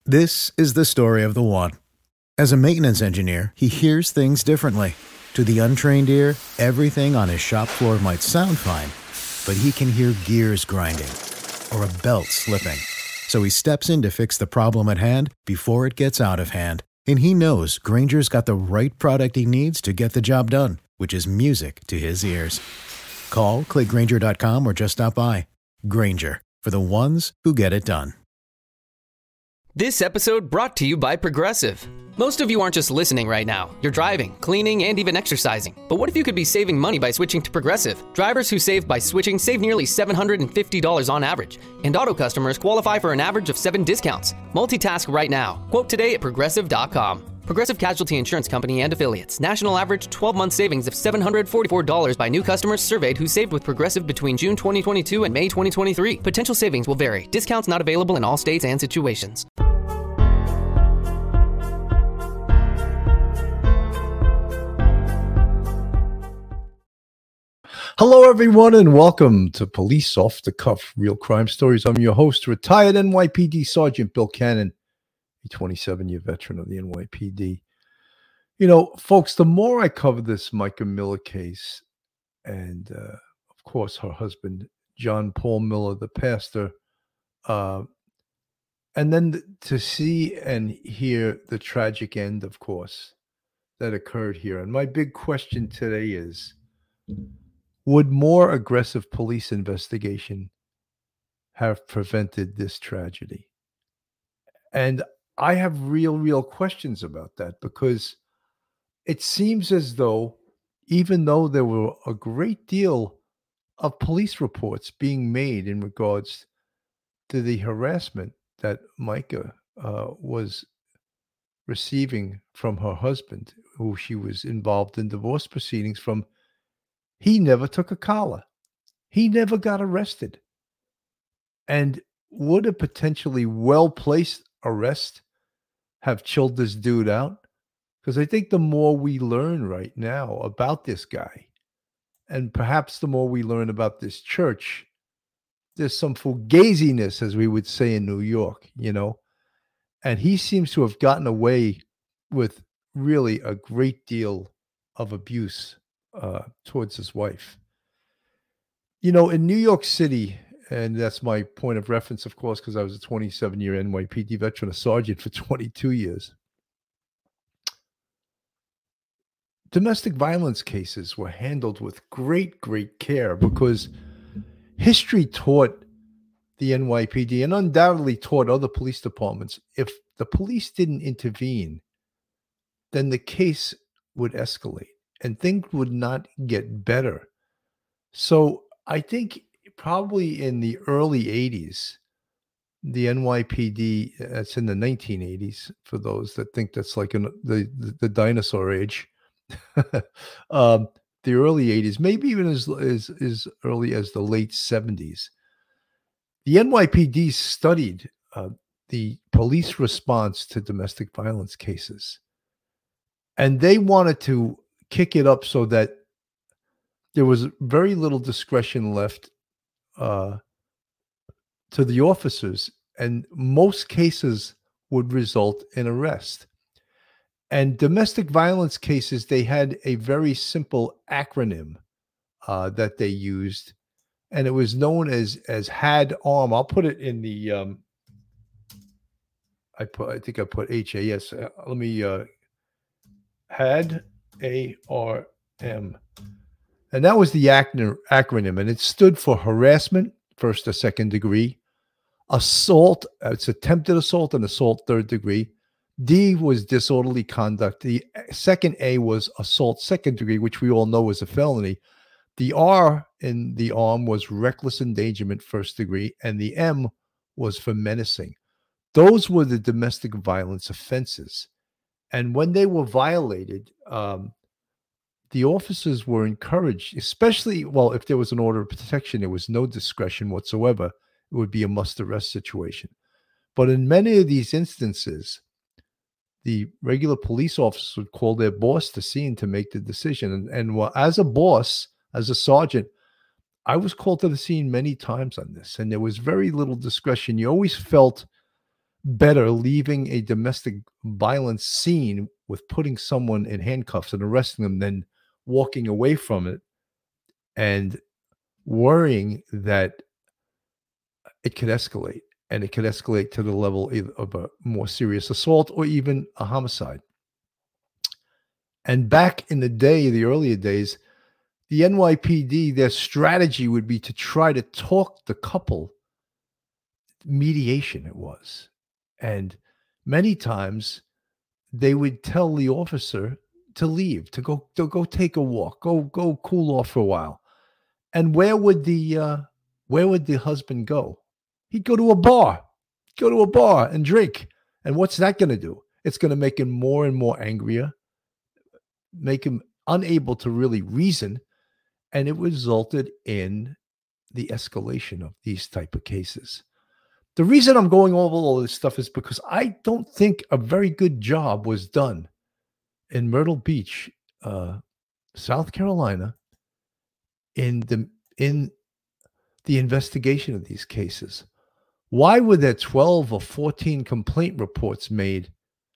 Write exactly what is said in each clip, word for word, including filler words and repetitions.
This is the story of the one. As a maintenance engineer, he hears things differently. To the untrained ear, everything on his shop floor might sound fine, but he can hear gears grinding or a belt slipping. So he steps in to fix the problem at hand before it gets out of hand. And he knows Grainger's got the right product he needs to get the job done, which is music to his ears. Call, click Grainger dot com, or just stop by. Grainger, for the ones who get it done. This episode brought to you by Progressive. Most of you aren't just listening right now. You're driving, cleaning, and even exercising. But what if you could be saving money by switching to Progressive? Drivers who save by switching save nearly seven hundred fifty dollars on average. And auto customers qualify for an average of seven discounts. Multitask right now. Quote today at Progressive dot com. Progressive Casualty Insurance Company and Affiliates. National average twelve-month savings of seven hundred forty-four dollars by new customers surveyed who saved with Progressive between June twenty twenty-two and May twenty twenty-three. Potential savings will vary. Discounts not available in all states and situations. Hello, everyone, and welcome to Police Off the Cuff, Real Crime Stories. I'm your host, retired N Y P D Sergeant Bill Cannon, a twenty-seven-year veteran of the N Y P D. You know, folks, the more I cover this Micah Miller case and, uh, of course, her husband, John Paul Miller, the pastor, uh, and then to see and hear the tragic end, of course, that occurred here. And my big question today is, would more aggressive police investigation have prevented this tragedy? And I have real, real questions about that, because it seems as though, even though there were a great deal of police reports being made in regards to the harassment that Micah uh, was receiving from her husband, who she was involved in divorce proceedings from, he never took a collar. He never got arrested. And would a potentially well-placed arrest have chilled this dude out? Because I think the more we learn right now about this guy, and perhaps the more we learn about this church, there's some fugaziness, as we would say in New York, you know? And he seems to have gotten away with really a great deal of abuse Uh, towards his wife. You know, in New York City, and that's my point of reference, of course, because I was a twenty-seven-year N Y P D veteran, a sergeant for twenty-two years. Domestic violence cases were handled with great, great care, because history taught the N Y P D, and undoubtedly taught other police departments, if the police didn't intervene, then the case would escalate and things would not get better. So I think probably in the early eighties, the N Y P D, that's in the nineteen eighties, for those that think that's like an, the, the, the dinosaur age, um, the early eighties, maybe even as, as, as early as the late seventies, the N Y P D studied uh, the police response to domestic violence cases. And they wanted to kick it up so that there was very little discretion left uh, to the officers, and most cases would result in arrest. And domestic violence cases, they had a very simple acronym uh, that they used, and it was known as as HAD ARM. I'll put it in the um, I put I think I put H A S. Uh, let me uh, HAD A R M. And that was the acronym, and it stood for harassment, first or second degree, assault, it's attempted assault and assault, third degree. D was disorderly conduct. The second A was assault, second degree, which we all know is a felony. The R in the arm was reckless endangerment, first degree, and the M was for menacing. Those were the domestic violence offenses. And when they were violated, um, the officers were encouraged, especially, well, if there was an order of protection, there was no discretion whatsoever. It would be a must arrest situation. But in many of these instances, the regular police officers would call their boss to scene to make the decision. And, and well, as a boss, as a sergeant, I was called to the scene many times on this, and there was very little discretion. You always felt better leaving a domestic violence scene with putting someone in handcuffs and arresting them than walking away from it and worrying that it could escalate, and it could escalate to the level of a more serious assault or even a homicide. And back in the day, the earlier days, the N Y P D, their strategy would be to try to talk the couple. Mediation it was. And many times they would tell the officer to leave, to go to go take a walk, go go cool off for a while. And where would the uh, where would the husband go? He'd go to a bar, go to a bar and drink. And what's that going to do? It's going to make him more and more angrier, make him unable to really reason, and it resulted in the escalation of these type of cases. The reason I'm going over all this stuff is because I don't think a very good job was done in Myrtle Beach, uh, South Carolina, in the in the investigation of these cases. Why were there twelve or fourteen complaint reports made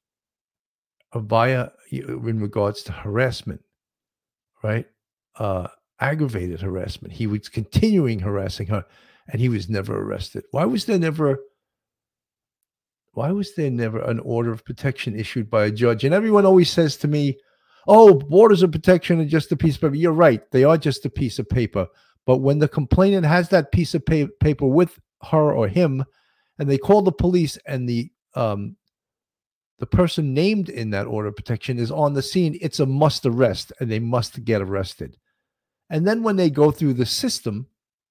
via in regards to harassment, right? Uh, aggravated harassment. He was continuing harassing her, and he was never arrested. Why was there never? Why was there never an order of protection issued by a judge? And everyone always says to me, "Oh, orders of protection are just a piece of paper." You're right; they are just a piece of paper. But when the complainant has that piece of pa- paper with her or him, and they call the police, and the um, the person named in that order of protection is on the scene, it's a must arrest, and they must get arrested. And then when they go through the system,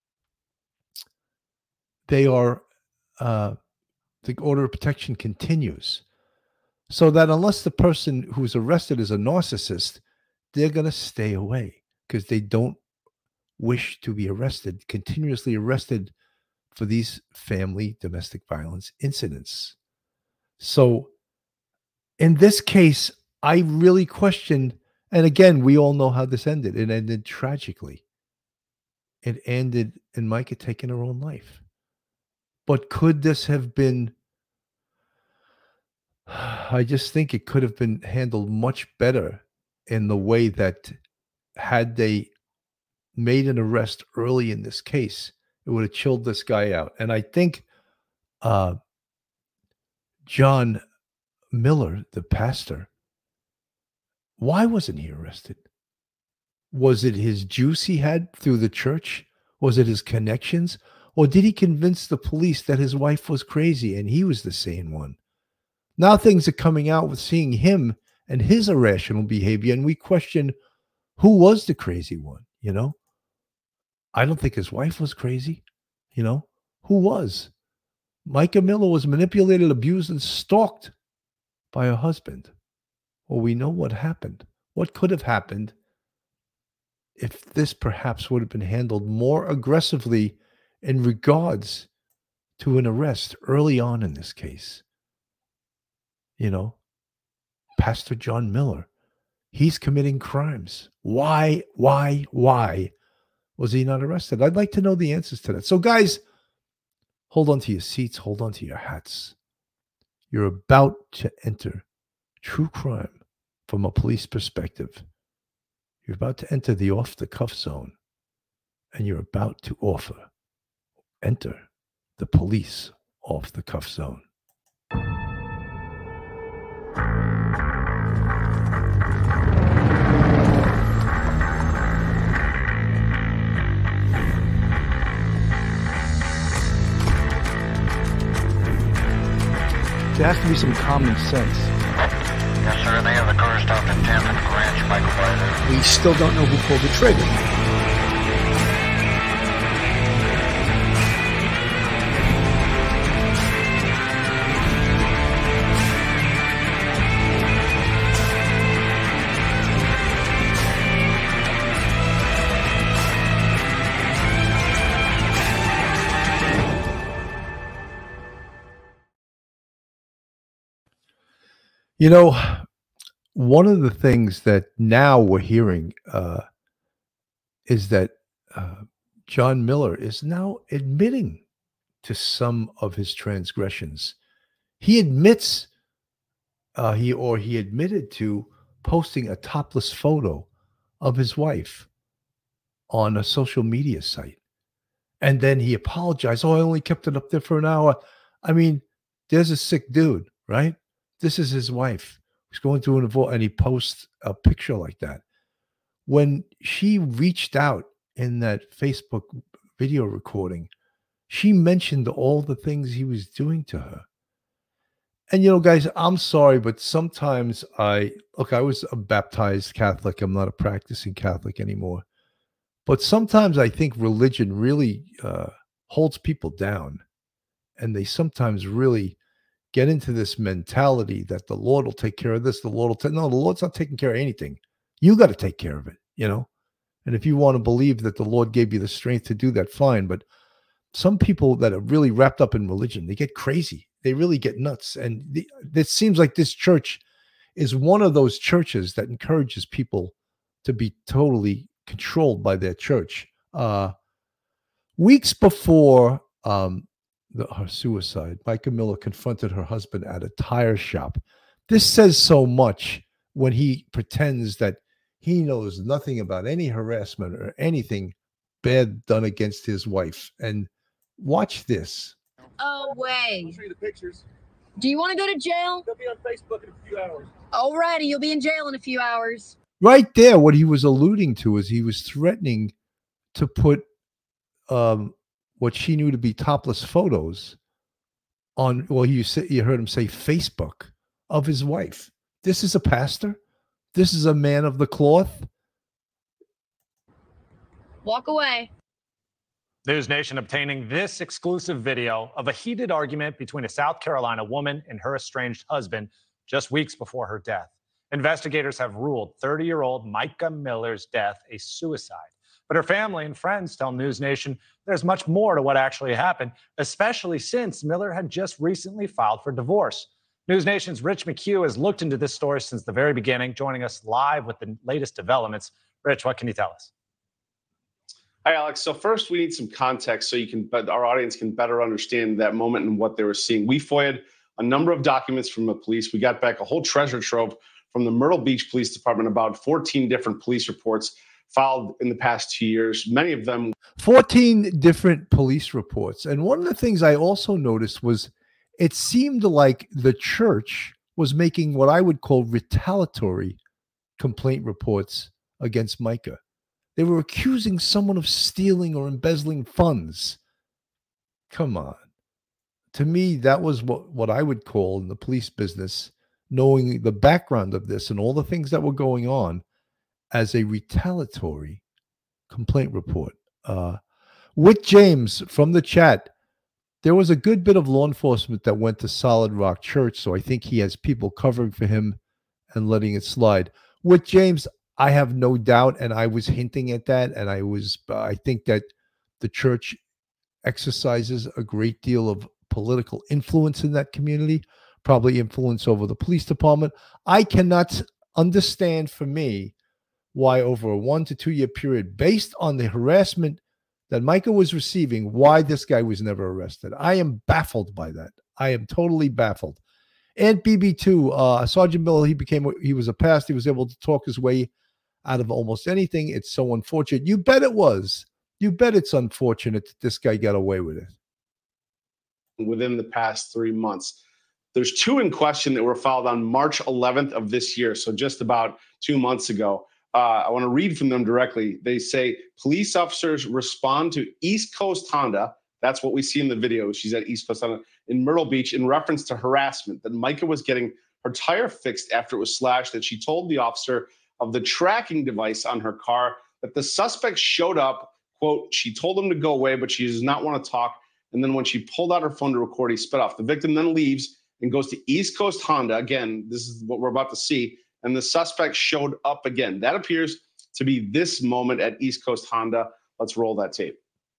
they are uh, the order of protection continues, so that unless the person who's arrested is a narcissist, they're going to stay away because they don't wish to be arrested, continuously arrested for these family domestic violence incidents. So in this case, I really question, and again, we all know how this ended. It ended tragically. It ended in Micah taking her own life. But could this have been, I just think it could have been handled much better in the way that had they made an arrest early in this case, it would have chilled this guy out. And I think uh, John Miller, the pastor, why wasn't he arrested? Was it his juice he had through the church? Was it his connections? Or did he convince the police that his wife was crazy and he was the sane one? Now things are coming out with seeing him and his irrational behavior, and we question who was the crazy one, you know? I don't think his wife was crazy, you know? Who was? Micah Miller was manipulated, abused, and stalked by her husband. Well, we know what happened. What could have happened if this perhaps would have been handled more aggressively in regards to an arrest early on in this case? You know, Pastor John Miller, he's committing crimes. Why, why, why was he not arrested? I'd like to know the answers to that. So, guys, hold on to your seats, hold on to your hats. You're about to enter true crime from a police perspective. You're about to enter the off-the-cuff zone, and you're about to offer, enter the police off-the-cuff zone. There has to be some common sense. Yes, sir. They have the car stopped in tenth and Ranch, Michael Byler. We still don't know who pulled the trigger. You know, one of the things that now we're hearing uh, is that uh, John Miller is now admitting to some of his transgressions He admits, uh, he or he admitted to posting a topless photo of his wife on a social media site. And then he apologized. Oh, I only kept it up there for an hour. I mean, there's a sick dude, right? This is his wife. He's going through an divorce, and he posts a picture like that. When she reached out in that Facebook video recording, she mentioned all the things he was doing to her. And, you know, guys, I'm sorry, but sometimes I, look, I was a baptized Catholic. I'm not a practicing Catholic anymore. But sometimes I think religion really uh, holds people down. And they sometimes really get into this mentality that the Lord will take care of this. The Lord will take, no, the Lord's not taking care of anything. You got to take care of it, you know? And if you want to believe that the Lord gave you the strength to do that, fine. But some people that are really wrapped up in religion, they get crazy. They really get nuts. And the, it seems like this church is one of those churches that encourages people to be totally controlled by their church. Uh, weeks before um, the, her suicide, Micah Miller confronted her husband at a tire shop. This says so much when he pretends that he knows nothing about any harassment or anything bad done against his wife. And watch this. Oh, way. I'll show you the pictures. Do you want to go to jail? They'll be on Facebook in a few hours. Alrighty, you'll be in jail in a few hours. Right there, what he was alluding to is he was threatening to put um, what she knew to be topless photos on, well, you, say, you heard him say Facebook of his wife. This is a pastor? This is a man of the cloth? Walk away. News Nation obtaining this exclusive video of a heated argument between a South Carolina woman and her estranged husband just weeks before her death. Investigators have ruled thirty-year-old Micah Miller's death a suicide. But her family and friends tell News Nation there's much more to what actually happened, especially since Miller had just recently filed for divorce. News Nation's Rich McHugh has looked into this story since the very beginning, joining us live with the latest developments. Rich, what can you tell us? Hi, Alex. So first, we need some context so you can, but our audience can better understand that moment and what they were seeing. We F O I'd a number of documents from the police. We got back a whole treasure trove from the Myrtle Beach Police Department, about fourteen different police reports filed in the past two years. Many of them. fourteen different police reports. And one of the things I also noticed was it seemed like the church was making what I would call retaliatory complaint reports against Micah. They were accusing someone of stealing or embezzling funds. Come on. To me, that was what, what I would call in the police business, knowing the background of this and all the things that were going on, as a retaliatory complaint report. Uh, Whit James from the chat, there was a good bit of law enforcement that went to Solid Rock Church, so I think he has people covering for him and letting it slide. Whit James, I have no doubt, and I was hinting at that, and I was, uh, I think that the church exercises a great deal of political influence in that community, probably influence over the police department. I cannot understand, for me, why over a one to two year period, based on the harassment that Micah was receiving, why this guy was never arrested. I am baffled by that. I am totally baffled. And B B two, uh, Sergeant Miller, he became, he was a pastor. He was able to talk his way out of almost anything. It's so unfortunate. You bet it was. You bet it's unfortunate that this guy got away with it. Within the past three months. There's two in question that were filed on March eleventh of this year, so just about two months ago. Uh, I want to read from them directly. They say, police officers respond to East Coast Honda. That's what we see in the video. She's at East Coast Honda in Myrtle Beach in reference to harassment, that Micah was getting her tire fixed after it was slashed, that she told the officer of the tracking device on her car, that the suspect showed up, quote, she told him to go away, but she does not want to talk. And then when she pulled out her phone to record, he sped off. The victim then leaves and goes to East Coast Honda. Again, this is what we're about to see. And the suspect showed up again. That appears to be this moment at East Coast Honda. Let's roll that tape.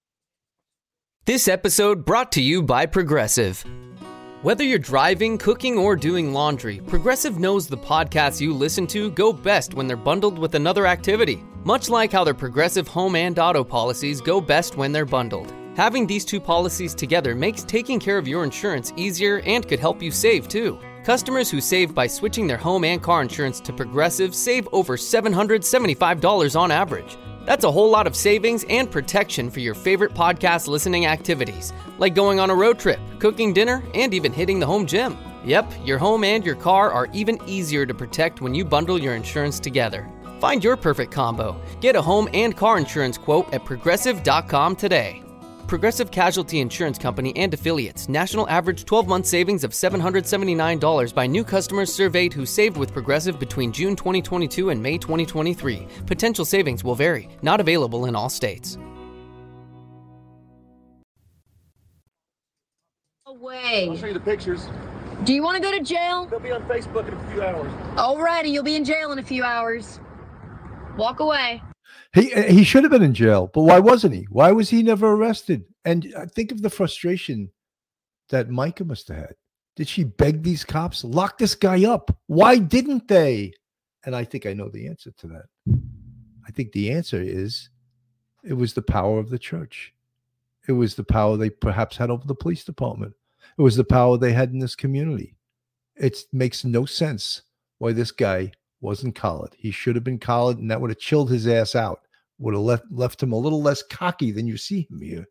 This episode brought to you by Progressive. Whether you're driving, cooking, or doing laundry, Progressive knows the podcasts you listen to go best when they're bundled with another activity. Much like how their Progressive home and auto policies go best when they're bundled. Having these two policies together makes taking care of your insurance easier and could help you save too. Customers who save by switching their home and car insurance to Progressive save over seven hundred seventy-five dollars on average. That's a whole lot of savings and protection for your favorite podcast listening activities, like going on a road trip, cooking dinner, and even hitting the home gym. Yep, your home and your car are even easier to protect when you bundle your insurance together. Find your perfect combo. Get a home and car insurance quote at progressive dot com today. Progressive Casualty Insurance Company and Affiliates. National average twelve-month savings of seven hundred seventy-nine dollars by new customers surveyed who saved with Progressive between June twenty twenty-two and May twenty twenty-three. Potential savings will vary. Not available in all states. Away. I'll show you the pictures. Do you want to go to jail? They'll be on Facebook in a few hours. Alrighty, you'll be in jail in a few hours. Walk away. He he should have been in jail, but why wasn't he? Why was he never arrested? And I think of the frustration that Micah must have had. Did she beg these cops, lock this guy up? Why didn't they? And I think I know the answer to that. I think the answer is it was the power of the church. It was the power they perhaps had over the police department. It was the power they had in this community. It makes no sense why this guy wasn't collared. He should have been collared, and that would have chilled his ass out. Would have left left him a little less cocky than you see him here.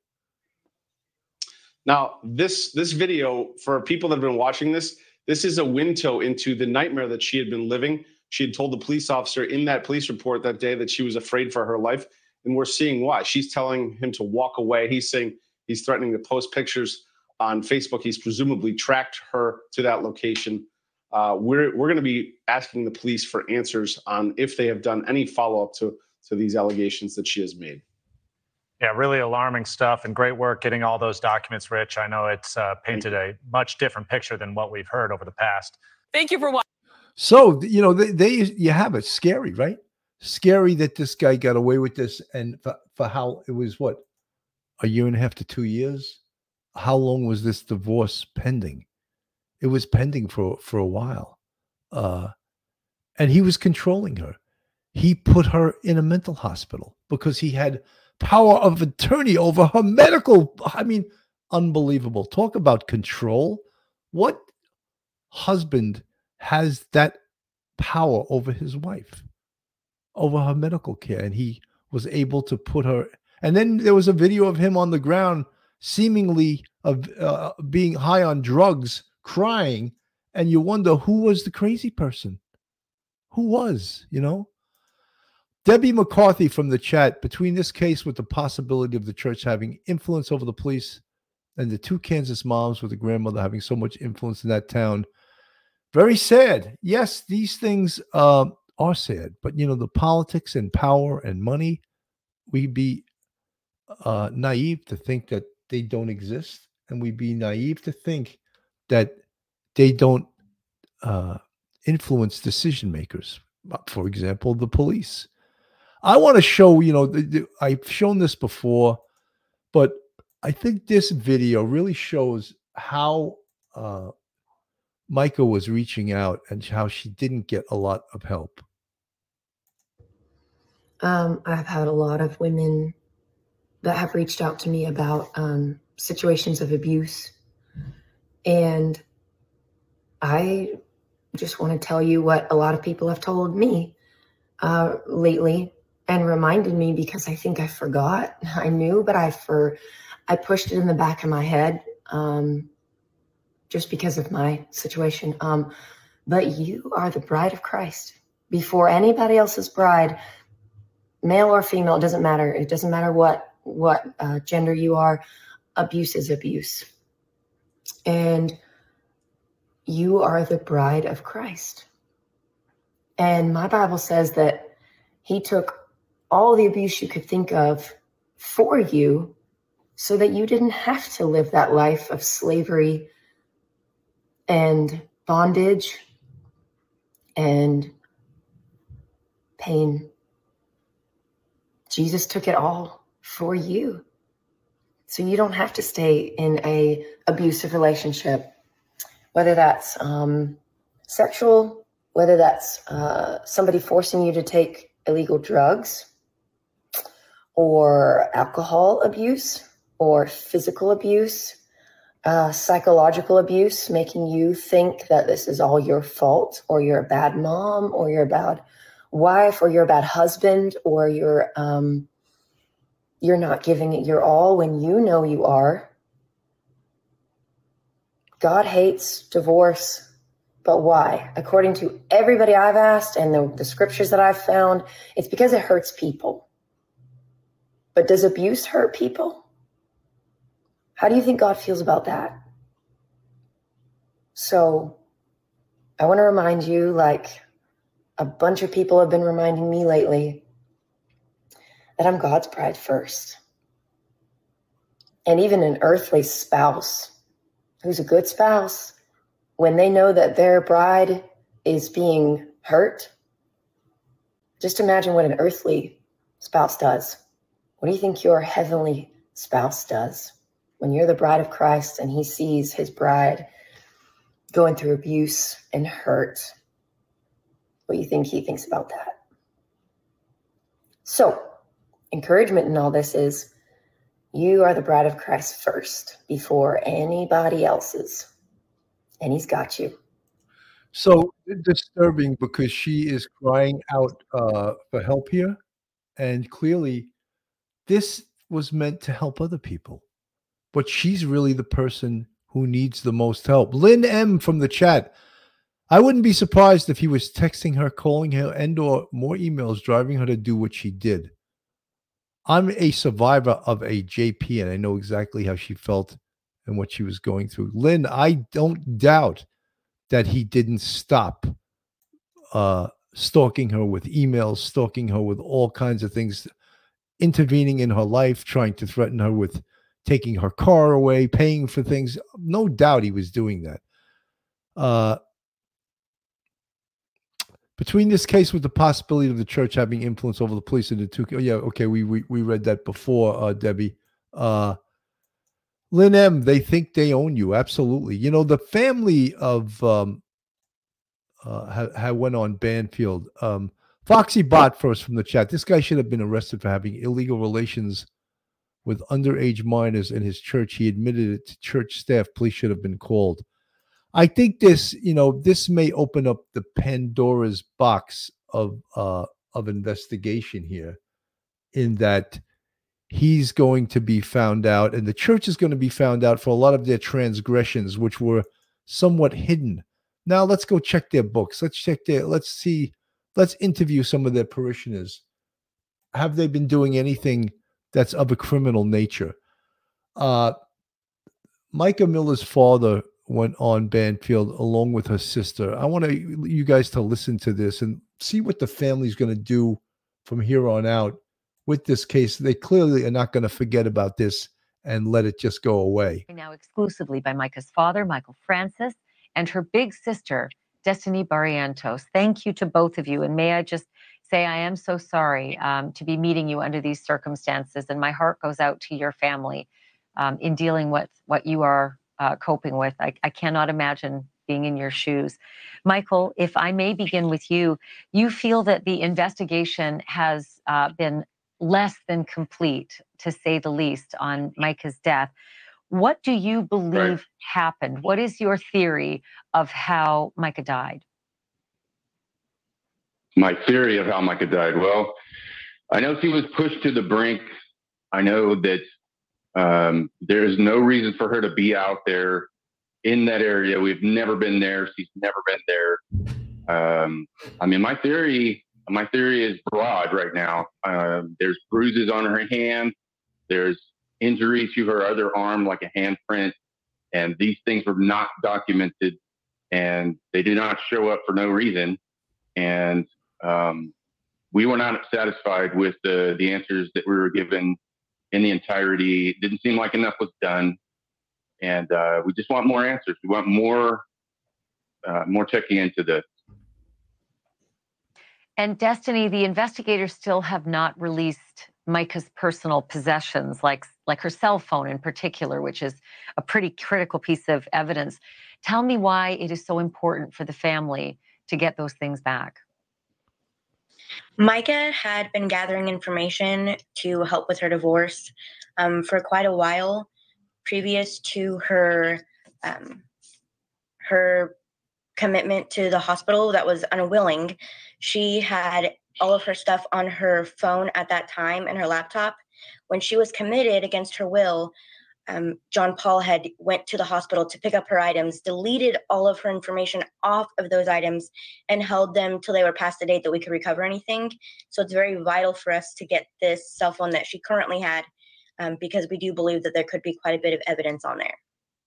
Now, this this video, for people that have been watching this, this is a window into the nightmare that she had been living. She had told the police officer in that police report that day that she was afraid for her life, and we're seeing why. She's telling him to walk away. He's saying he's threatening to post pictures on Facebook. He's presumably tracked her to that location. Uh, we're we're going to be asking the police for answers on if they have done any follow-up to, to these allegations that she has made. Yeah, really alarming stuff, and great work getting all those documents, Rich. I know it's uh, painted a much different picture than what we've heard over the past. Thank you for watching. So, you know, they, they you have it. Scary, right? Scary that this guy got away with this, and for, for how it was, what, a year and a half to two years? How long was this divorce pending? It was pending for, for a while. Uh, and he was controlling her. He put her in a mental hospital because he had power of attorney over her medical. I mean, unbelievable. Talk about control. What husband has that power over his wife, over her medical care? And he was able to put her. And then there was a video of him on the ground, seemingly of uh, being high on drugs, crying, and you wonder who was the crazy person. Who was, you know? Debbie McCarthy from the chat, between this case with the possibility of the church having influence over the police and the two Kansas moms with the grandmother having so much influence in that town, very sad. Yes, these things uh, are sad, but, you know, the politics and power and money, we'd be uh, naive to think that they don't exist, and we'd be naive to think that they don't uh, influence decision makers. For example, the police. I want to show, you know, the, the, I've shown this before, but I think this video really shows how uh, Micah was reaching out and how she didn't get a lot of help. Um, I've had a lot of women that have reached out to me about um, situations of abuse. And I just want to tell you what a lot of people have told me uh, lately and reminded me, because I think I forgot. I knew, but I for I pushed it in the back of my head um, just because of my situation. Um, but you are the bride of Christ. Before anybody else's bride, male or female, it doesn't matter. It doesn't matter what, what uh, gender you are. Abuse is abuse. And you are the bride of Christ. And my Bible says that he took all the abuse you could think of for you so that you didn't have to live that life of slavery and bondage and pain. Jesus took it all for you. So you don't have to stay in a abusive relationship, whether that's um, sexual, whether that's uh, somebody forcing you to take illegal drugs or alcohol abuse. or physical abuse, uh, psychological abuse, making you think that this is all your fault, or you're a bad mom, or you're a bad wife, or you're a bad husband, or you're um, you're not giving it your all when you know you are. God hates divorce. But why? According to everybody I've asked and the, the scriptures that I've found, it's because it hurts people. But does abuse hurt people? How do you think God feels about that? So I want to remind you, like a bunch of people have been reminding me lately, that I'm God's bride first. And even an earthly spouse who's a good spouse, when they know that their bride is being hurt, just imagine what an earthly spouse does. What do you think your heavenly spouse does when you're the bride of Christ and he sees his bride going through abuse and hurt? What do you think he thinks about that? So, encouragement in all this is you are the bride of Christ first before anybody else's. And he's got you. So disturbing, because she is crying out uh, for help here. And clearly this was meant to help other people. But she's really the person who needs the most help. Lynn M. from the chat. I wouldn't be surprised if he was texting her, calling her, and or more emails driving her to do what she did. I'm a survivor of a J P, and I know exactly how she felt and what she was going through. Lynn, I don't doubt that he didn't stop uh, stalking her with emails, stalking her with all kinds of things, intervening in her life, trying to threaten her with taking her car away, paying for things. No doubt he was doing that. Uh, between this case with the possibility of the church having influence over the police and the two, yeah, okay, we we, we read that before, uh, Debbie. Uh, Lynn M., they think they own you. Absolutely. You know, the family of um, uh, ha, ha went on Banfield. Um, Foxy Bot first from the chat. This guy should have been arrested for having illegal relations with underage minors in his church. He admitted it to church staff. Police should have been called. I think this, you know, this may open up the Pandora's box of uh, of investigation here, in that he's going to be found out, and the church is going to be found out for a lot of their transgressions, which were somewhat hidden. Now let's go check their books. Let's check their, let's see, let's interview some of their parishioners. Have they been doing anything that's of a criminal nature? Uh, Micah Miller's father went on Banfield along with her sister. I want to, you guys to listen to this and see what the family's going to do from here on out with this case. They clearly are not going to forget about this and let it just go away. Now exclusively by Micah's father, Michael Francis, and her big sister, Destiny Barrientos. Thank you to both of you. And may I just say I am so sorry um, to be meeting you under these circumstances. And my heart goes out to your family um, in dealing with what you are uh, coping with. I, I cannot imagine being in your shoes. Michael, if I may begin with you, you feel that the investigation has uh, been less than complete, to say the least, on Micah's death. What do you believe right. happened? What is your theory of how Micah died? My theory of how Micah died? Well, I know she was pushed to the brink. I know that um, there is no reason for her to be out there in that area. We've never been there. She's never been there. Um, I mean, my theory... My theory is broad right now. Uh, there's bruises on her hand. There's injury to her other arm, like a handprint. And these things were not documented, and they did not show up for no reason. And um, we were not satisfied with the, the answers that we were given in the entirety. It didn't seem like enough was done. And uh, we just want more answers. We want more, uh, more checking into this. And Destiny, the investigators still have not released Micah's personal possessions, like, like her cell phone in particular, which is a pretty critical piece of evidence. Tell me why it is so important for the family to get those things back. Micah had been gathering information to help with her divorce. um, for quite a while previous to her um, her commitment to the hospital that was unwilling. She had all of her stuff on her phone at that time and her laptop. When she was committed against her will, um, John Paul had went to the hospital to pick up her items, deleted all of her information off of those items, and held them till they were past the date that we could recover anything. So it's very vital for us to get this cell phone that she currently had, um, because we do believe that there could be quite a bit of evidence on there.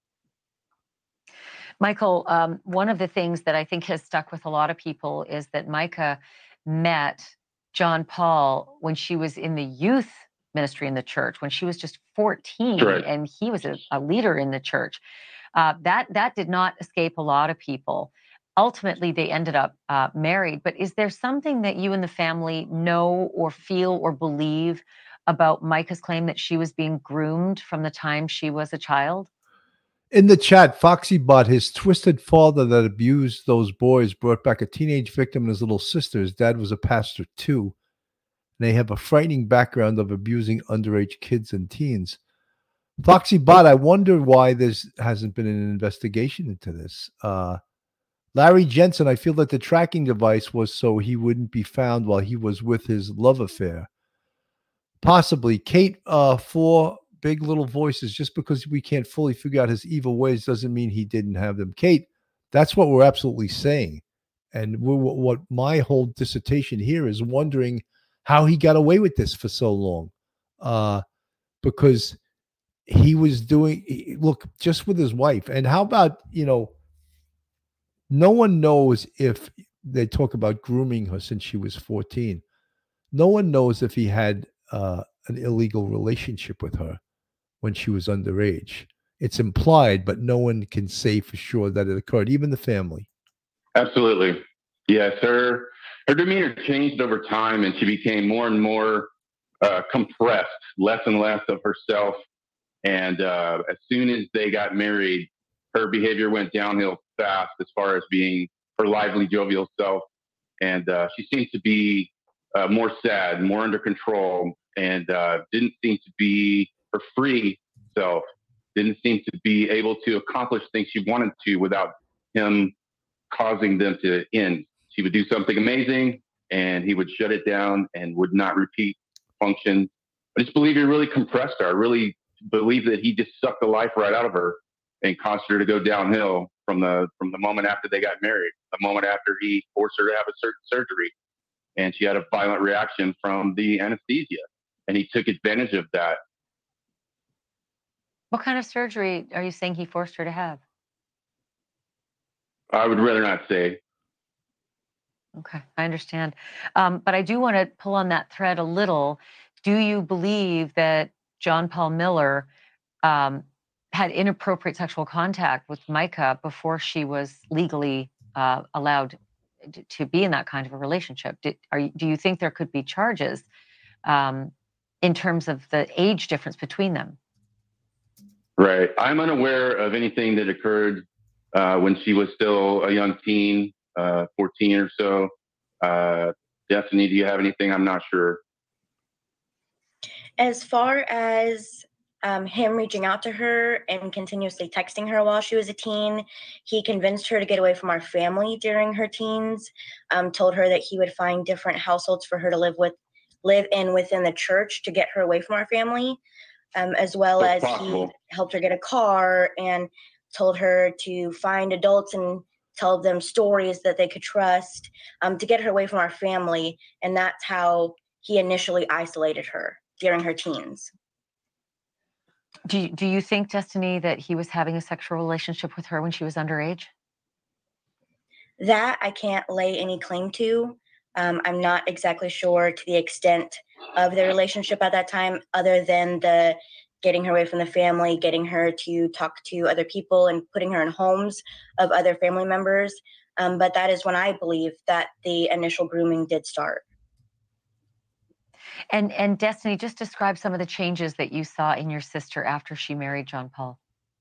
Michael, um, one of the things that I think has stuck with a lot of people is that Micah met John Paul when she was in the youth ministry in the church, when she was just fourteen, right. And he was a, a leader in the church. Uh, that that did not escape a lot of people. Ultimately, they ended up uh, married. But is there something that you and the family know or feel or believe about Micah's claim that she was being groomed from the time she was a child? In the chat, Foxy Bot, his twisted father that abused those boys brought back a teenage victim and his little sister. His dad was a pastor too. They have a frightening background of abusing underage kids and teens. Foxy Bot, I wonder why there hasn't been an investigation into this. Uh, Larry Jensen, I feel that the tracking device was so he wouldn't be found while he was with his love affair. Possibly. Kate, uh, four big little voices, just because we can't fully figure out his evil ways doesn't mean he didn't have them. Kate, that's what we're absolutely saying. And we're, what my whole dissertation here is wondering how he got away with this for so long. Uh, because he was doing, look, just with his wife. And how about, you know, no one knows if they talk about grooming her since she was fourteen. No one knows if he had uh, an illegal relationship with her when she was underage. It's implied, but no one can say for sure that it occurred, even the family. Absolutely. Yes, her, her demeanor changed over time, and she became more and more uh, compressed, less and less of herself. And uh, as soon as they got married, her behavior went downhill fast as far as being her lively, jovial self. And uh, she seemed to be uh, more sad, more under control, and uh, didn't seem to be her free self, didn't seem to be able to accomplish things she wanted to without him causing them to end. She would do something amazing, and he would shut it down and would not repeat function. I just believe he really compressed her. I really believe that he just sucked the life right out of her and caused her to go downhill from the from the moment after they got married, the moment after he forced her to have a certain surgery, and she had a violent reaction from the anesthesia, and he took advantage of that. What kind of surgery are you saying he forced her to have? I would rather not say. Okay, I understand. Um, but I do want to pull on that thread a little. Do you believe that John Paul Miller um, had inappropriate sexual contact with Micah before she was legally uh, allowed to, to be in that kind of a relationship? Did, are you, do you think there could be charges um, in terms of the age difference between them? Right. I'm unaware of anything that occurred uh, when she was still a young teen, uh, fourteen or so. Uh, Destiny, do you have anything? I'm not sure. As far as um, him reaching out to her and continuously texting her while she was a teen, he convinced her to get away from our family during her teens, um, told her that he would find different households for her to live with, live in within the church to get her away from our family, um, as well That's as possible. He helped her get a car and told her to find adults and tell them stories that they could trust, um, to get her away from our family. And that's how he initially isolated her during her teens. Do you, do you think, Destiny, that he was having a sexual relationship with her when she was underage? That I can't lay any claim to. Um, I'm not exactly sure to the extent of the relationship at that time, other than the getting her away from the family, getting her to talk to other people and putting her in homes of other family members. Um, but that is when I believe that the initial grooming did start. And and Destiny, just describe some of the changes that you saw in your sister after she married John Paul.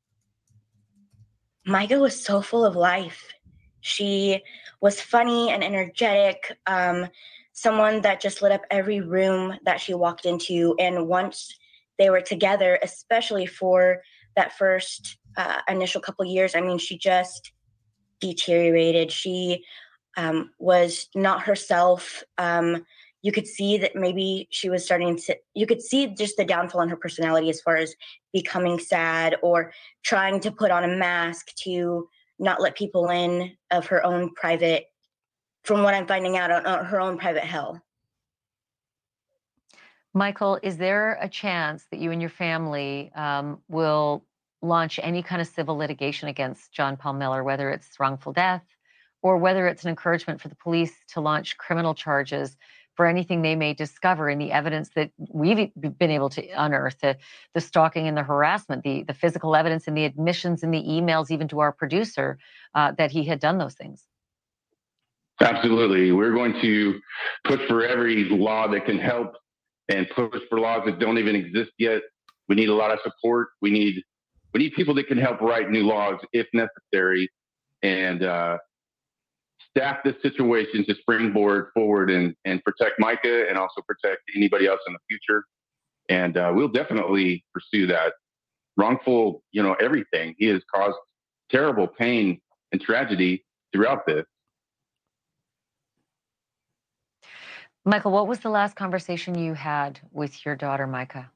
Micah was so full of life. She was funny and energetic, um, someone that just lit up every room that she walked into. And once they were together, especially for that first uh, initial couple years. I mean, she just deteriorated. She um, was not herself. Um, you could see that maybe she was starting to, you could see just the downfall in her personality as far as becoming sad or trying to put on a mask to not let people in of her own private, from what I'm finding out, on her own private hell. Michael, is there a chance that you and your family um, will launch any kind of civil litigation against John Paul Miller, whether it's wrongful death or whether it's an encouragement for the police to launch criminal charges for anything they may discover in the evidence that we've been able to unearth, the, the stalking and the harassment, the, the physical evidence and the admissions and the emails, even to our producer, uh, that he had done those things? Absolutely. We're going to push for every law that can help and push for laws that don't even exist yet. We need a lot of support. We need we need people that can help write new laws if necessary, and uh, staff this situation to springboard forward and, and protect Micah and also protect anybody else in the future. And uh, we'll definitely pursue that. Wrongful, you know, everything. He has caused terrible pain and tragedy throughout this. Michael, what was the last conversation you had with your daughter, Micah?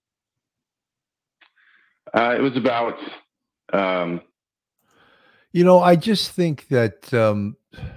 Uh, it was about, um, you know, I just think that um,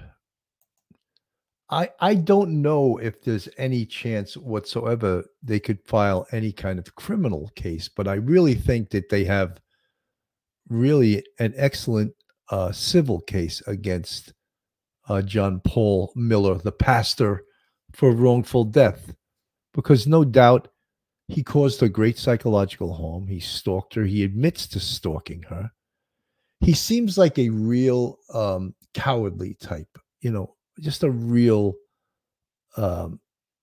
I I don't know if there's any chance whatsoever they could file any kind of criminal case, but I really think that they have really an excellent uh, civil case against uh, John Paul Miller, the pastor, for wrongful death, because no doubt he caused her great psychological harm. He stalked her. He admits to stalking her. He seems like a real um, cowardly type, you know, just a real um,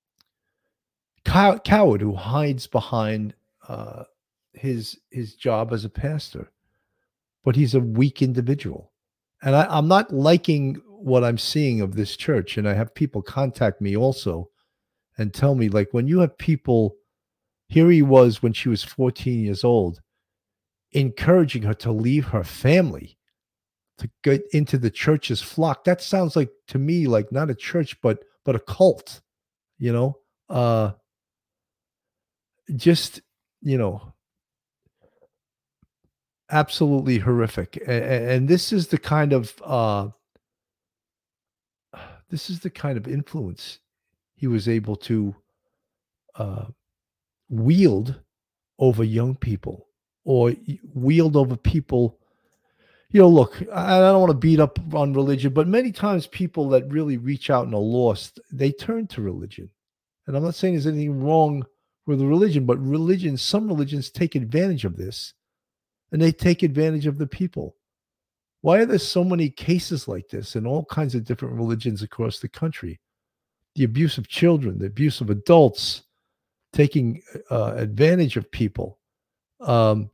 cow- coward who hides behind uh, his his job as a pastor. But he's a weak individual. And I, I'm not liking what I'm seeing of this church. And I have people contact me also and tell me, like, when you have people, here he was when she was fourteen years old, encouraging her to leave her family to get into the church's flock. That sounds like, to me, like not a church, but but a cult, you know? Uh, just, you know, absolutely horrific. And, and this is the kind of uh, this is the kind of influence he was able to uh, wield over young people, or wield over people. You know, look, I don't want to beat up on religion, but many times people that really reach out and are lost, they turn to religion. And I'm not saying there's anything wrong with religion, but religion, some religions take advantage of this, and they take advantage of the people. Why are there so many cases like this in all kinds of different religions across the country? The abuse of children, the abuse of adults, taking uh, advantage of people. Um,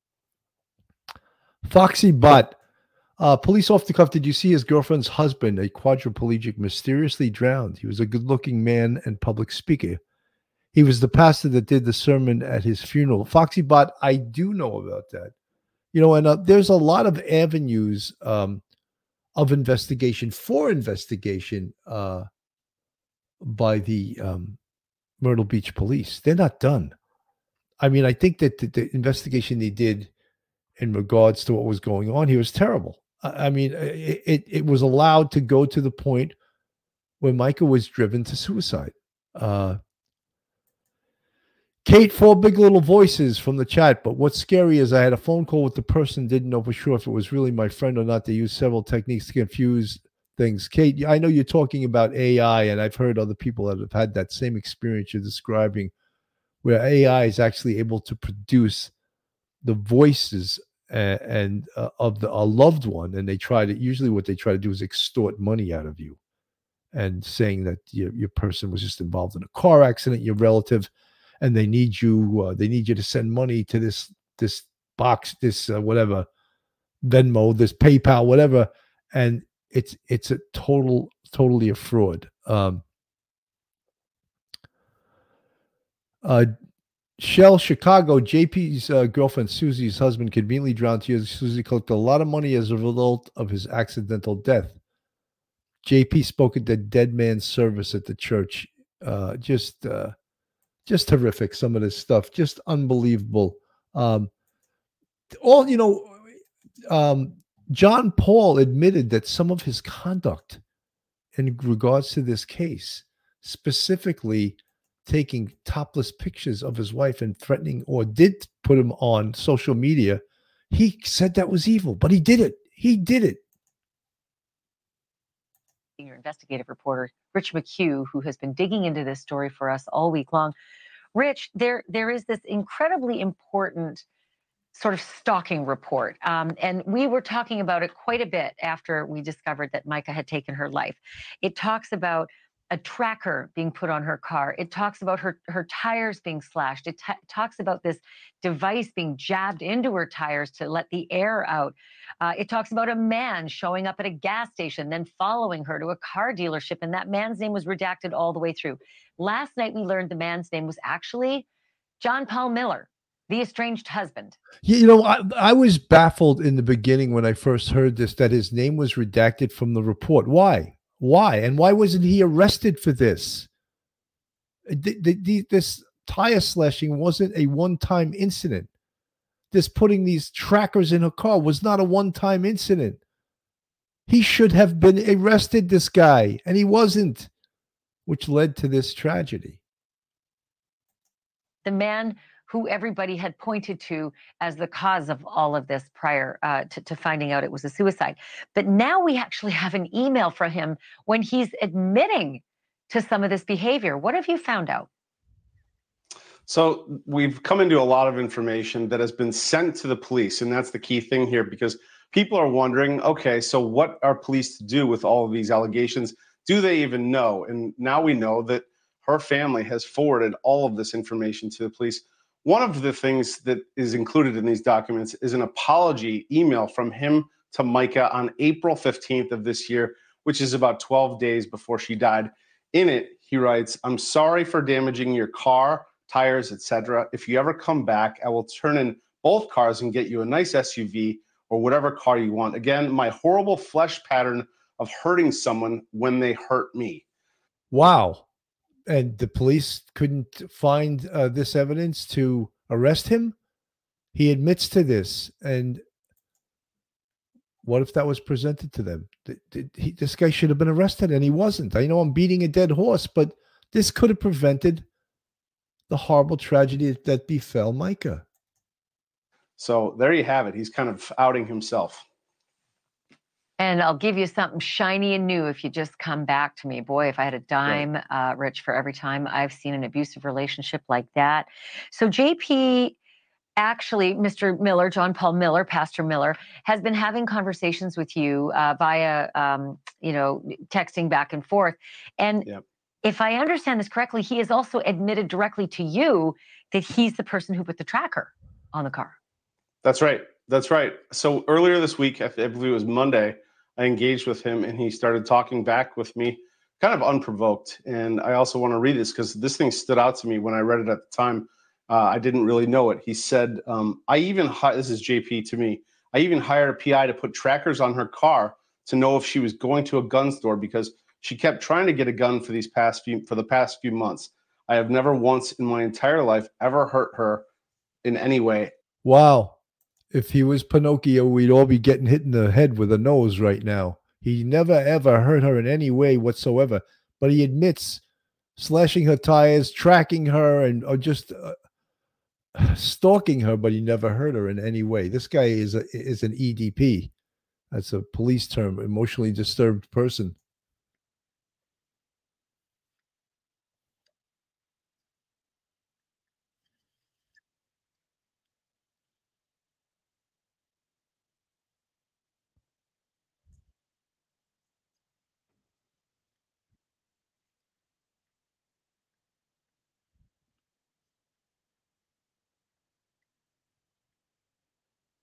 Foxy Butt, uh, police off the cuff. Did you see his girlfriend's husband, a quadriplegic, mysteriously drowned? He was a good-looking man and public speaker. He was the pastor that did the sermon at his funeral. Foxy Butt, I do know about that. You know, and uh, there's a lot of avenues um, of investigation for investigation uh, by the um, Myrtle Beach police. They're not done. I mean, I think that the, the investigation they did in regards to what was going on here was terrible. I, I mean, it, it, it was allowed to go to the point where Micah was driven to suicide. Uh, Kate, four big little voices from the chat. But what's scary is I had a phone call with the person, didn't know for sure if it was really my friend or not. They used several techniques to confuse things. Kate, I know you're talking about A I, and I've heard other people that have had that same experience you're describing, where A I is actually able to produce the voices and, and uh, of the, a loved one, and they try to, usually what they try to do is extort money out of you, and saying that your, your person was just involved in a car accident, your relative, and they need you, uh, they need you to send money to this, this box, this uh, whatever, Venmo, this PayPal, whatever, and it's it's a total, totally a fraud. Um, uh, Shell, Chicago, J P's uh, girlfriend Susie's husband conveniently drowned tears. Susie collected a lot of money as a result of his accidental death. J P spoke at the dead man's service at the church. Uh, just, uh, just horrific. Some of this stuff, just unbelievable. Um, all you know, um, John Paul admitted that some of his conduct in regards to this case, specifically taking topless pictures of his wife and threatening, or did put him on social media, he said that was evil, but he did it. He did it. Senior investigative reporter Rich McHugh, who has been digging into this story for us all week long. Rich, there there is this incredibly important sort of stalking report. Um, and we were talking about it quite a bit after we discovered that Micah had taken her life. It talks about a tracker being put on her car. It talks about her, her tires being slashed. It t- talks about this device being jabbed into her tires to let the air out. Uh, it talks about a man showing up at a gas station, then following her to a car dealership, and that man's name was redacted all the way through. Last night, we learned the man's name was actually John Paul Miller, the estranged husband. You know, I, I was baffled in the beginning when I first heard this, that his name was redacted from the report. Why? Why? And why wasn't he arrested for this? The, the, the, this tire slashing wasn't a one-time incident. This putting these trackers in her car was not a one-time incident. He should have been arrested, this guy, and he wasn't, which led to this tragedy. The man who everybody had pointed to as the cause of all of this prior uh, to, to finding out it was a suicide. But now we actually have an email from him when he's admitting to some of this behavior. What have you found out? So we've come into a lot of information that has been sent to the police, and that's the key thing here, because people are wondering, okay, so what are police to do with all of these allegations? Do they even know? And now we know that her family has forwarded all of this information to the police. One of the things that is included in these documents is an apology email from him to Micah on April fifteenth of this year, which is about twelve days before she died. In it, he writes, "I'm sorry for damaging your car, tires, et cetera. If you ever come back, I will turn in both cars and get you a nice S U V or whatever car you want. Again, my horrible flesh pattern of hurting someone when they hurt me." Wow. And the police couldn't find uh, this evidence to arrest him? He admits to this. And what if that was presented to them? Th- th- he, this guy should have been arrested, and he wasn't. I know I'm beating a dead horse, but this could have prevented the horrible tragedy that befell Micah. So there you have it. He's kind of outing himself. And I'll give you something shiny and new if you just come back to me. Boy, if I had a dime, right. uh, Rich, for every time I've seen an abusive relationship like that. So J P, actually, Mister Miller, John Paul Miller, Pastor Miller, has been having conversations with you uh, via, um, you know, texting back and forth. And yep. if I understand this correctly, he has also admitted directly to you that he's the person who put the tracker on the car. That's right. That's right. So earlier this week, I believe it was Monday, I engaged with him and he started talking back with me kind of unprovoked. And I also want to read this because this thing stood out to me when I read it at the time. Uh, I didn't really know it. He said, um, I even, hi- this is J P to me, I even hired a P I to put trackers on her car to know if she was going to a gun store because she kept trying to get a gun for these past few, for the past few months. I have never once in my entire life ever hurt her in any way. Wow. If he was Pinocchio, we'd all be getting hit in the head with a nose right now. He never, ever hurt her in any way whatsoever. But he admits slashing her tires, tracking her, and or just uh, stalking her, but he never hurt her in any way. This guy is a, is an E D P. That's a police term, emotionally disturbed person.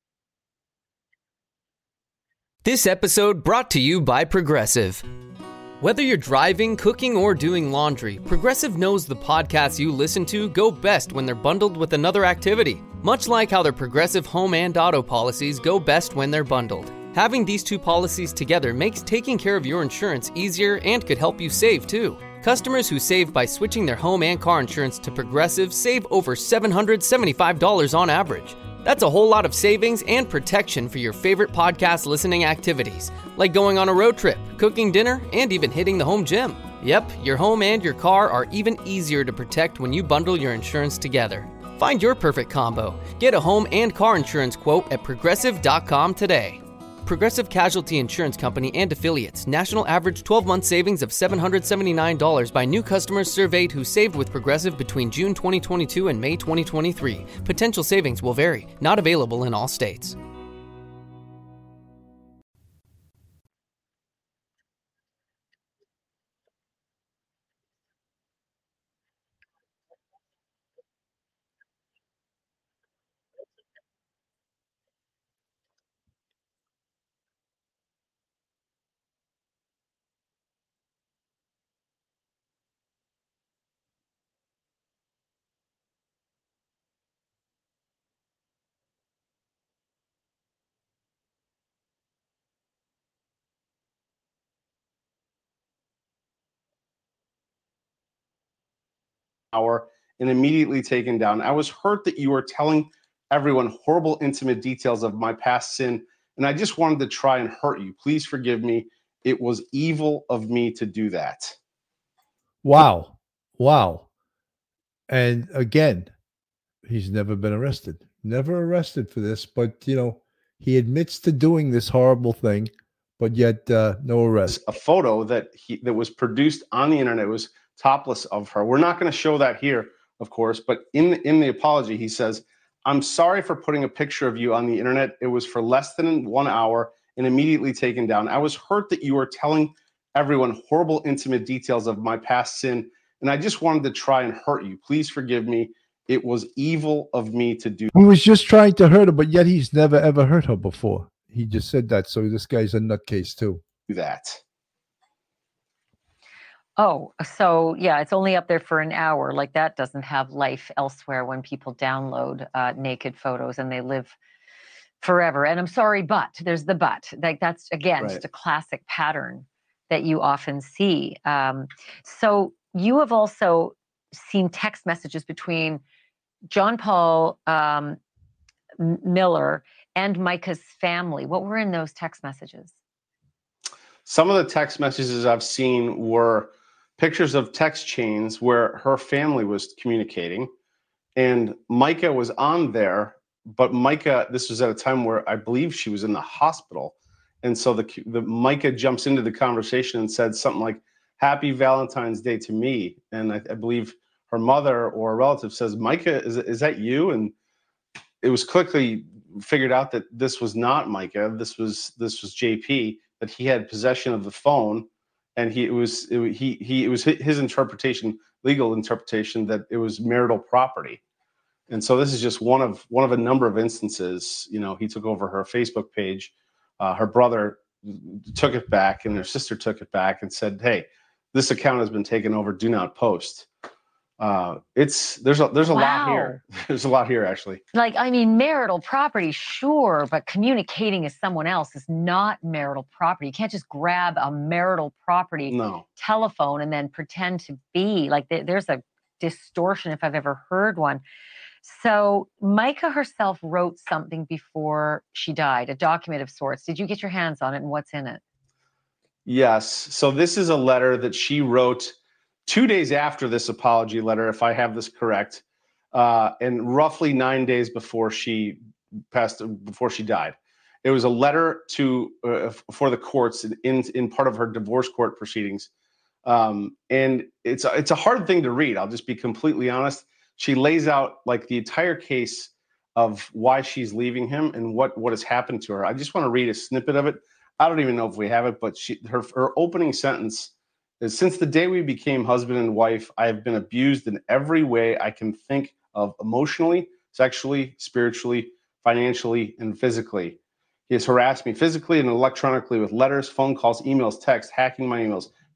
This episode brought to you by Progressive. Whether you're driving, cooking, or doing laundry, Progressive knows the podcasts you listen to go best when they're bundled with another activity. Much like how their Progressive home and auto policies go best when they're bundled. Having these two policies together makes taking care of your insurance easier and could help you save too. Customers who save by switching their home and car insurance to Progressive save over seven hundred seventy-five dollars on average. That's a whole lot of savings and protection for your favorite podcast listening activities, like going on a road trip, cooking dinner, and even hitting the home gym. Yep, your home and your car are even easier to protect when you bundle your insurance together. Find your perfect combo. Get a home and car insurance quote at progressive dot com today. Progressive Casualty Insurance Company and Affiliates. National average twelve-month savings of seven hundred seventy-nine dollars by new customers surveyed who saved with Progressive between June twenty twenty-two and May twenty twenty-three. Potential savings will vary. Not available in all states. Hour and immediately taken down. I was hurt that you were telling everyone horrible, intimate details of my past sin, and I just wanted to try and hurt you. Please forgive me. It was evil of me to do that. Wow. Wow. And again, he's never been arrested. Never arrested for this, but, you know, he admits to doing this horrible thing, but yet uh, no arrest. A photo that he that was produced on the internet was topless of her. We're not going to show that here, of course, but in the, in the apology, he says, "I'm sorry for putting a picture of you on the internet. It was for less than one hour and immediately taken down. I was hurt that you were telling everyone horrible, intimate details of my past sin, and I just wanted to try and hurt you. Please forgive me. It was evil of me to do." He was just trying to hurt her, but yet he's never, ever hurt her before. He just said that, so this guy's a nutcase too. That. Oh, so yeah, it's only up there for an hour. Like that doesn't have life elsewhere when people download uh, naked photos and they live forever. And I'm sorry, but there's the but. Like that's again Right. just a classic pattern that you often see. Um, so you have also seen text messages between John Paul um, M- Miller and Micah's family. What were in those text messages? Some of the text messages I've seen were pictures of text chains where her family was communicating, and Micah was on there, but Micah, this was at a time where I believe she was in the hospital. And so the, the Micah jumps into the conversation and said something like, "Happy Valentine's Day to me." And I, I believe her mother or a relative says, "Micah, is, is that you?" And it was quickly figured out that this was not Micah. This was, this was J P, that he had possession of the phone. And he it was it, he he it was his interpretation, legal interpretation, that it was marital property. And so this is just one of one of a number of instances. You know, he took over her Facebook page. Uh, her brother took it back, and her sister took it back and said, "Hey, this account has been taken over. Do not post." Uh, it's there's a there's a lot Wow. here. There's a lot here actually. Like, I mean, marital property, sure, but communicating as someone else is not marital property. You can't just grab a marital property No. telephone and then pretend to be like th- there's a distortion if I've ever heard one. So Micah herself wrote something before she died, a document of sorts. Did you get your hands on it, and what's in it? Yes. So this is a letter that she wrote two days after this apology letter, if I have this correct, uh, and roughly nine days before she passed, before she died. It was a letter to uh, for the courts in in part of her divorce court proceedings, um, and it's a, it's a hard thing to read. I'll just be completely honest. She lays out like the entire case of why she's leaving him and what what has happened to her. I just want to read a snippet of it. I don't even know if we have it, but she her her opening sentence is, "Since the day we became husband and wife, I have been abused in every way I can think of, emotionally, sexually, spiritually, financially, and physically. He has harassed me physically and electronically with letters, phone calls, emails, texts, hacking my emails,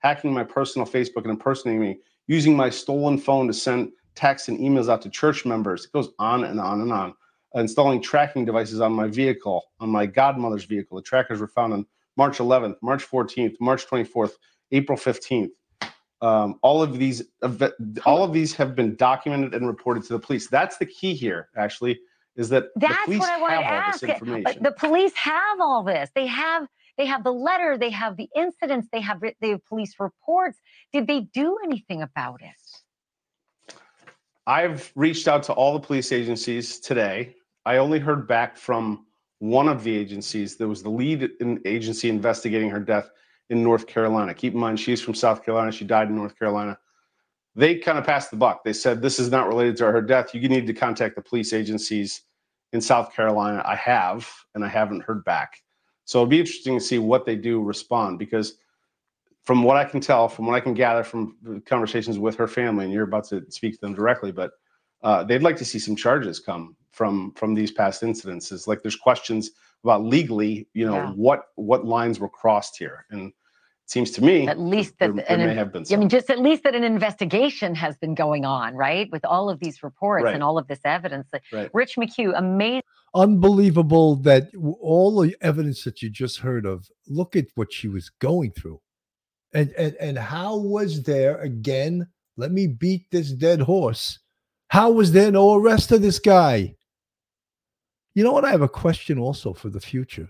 hacking my personal Facebook and impersonating me, using my stolen phone to send texts and emails out to church members. It goes on and on and on. Installing tracking devices on my vehicle, on my godmother's vehicle. The trackers were found on March eleventh, March fourteenth, March twenty-fourth, April fifteenth. Um, all of these, all of these have been documented and reported to the police. That's the key here, actually, is that That's the police what I wanted have to all ask. this information. The police have all this. They have they have the letter. They have the incidents. They have they have police reports. Did they do anything about it? I've reached out to all the police agencies today. I only heard back from one of the agencies. There was the lead in agency investigating her death in North Carolina. Keep in mind, she's from South Carolina. She died in North Carolina. They kind of passed the buck. They said, this is not related to her death. You need to contact the police agencies in South Carolina. I have, and I haven't heard back. So it'll be interesting to see what they do respond, because from what I can tell, from what I can gather from conversations with her family, and you're about to speak to them directly, but uh, they'd like to see some charges come from from these past incidences. Like, there's questions about legally, you know, Yeah. what what lines were crossed here. And it seems to me At least that there, an, there may have been I some. mean, just at least that an investigation has been going on, right? With all of these reports Right. and all of this evidence. Right. Rich McHugh, amazing. Unbelievable that all the evidence that you just heard of, look at what she was going through. And, and, and how was there, again, let me beat this dead horse. How was there no arrest of this guy? You know what? I have a question also for the future.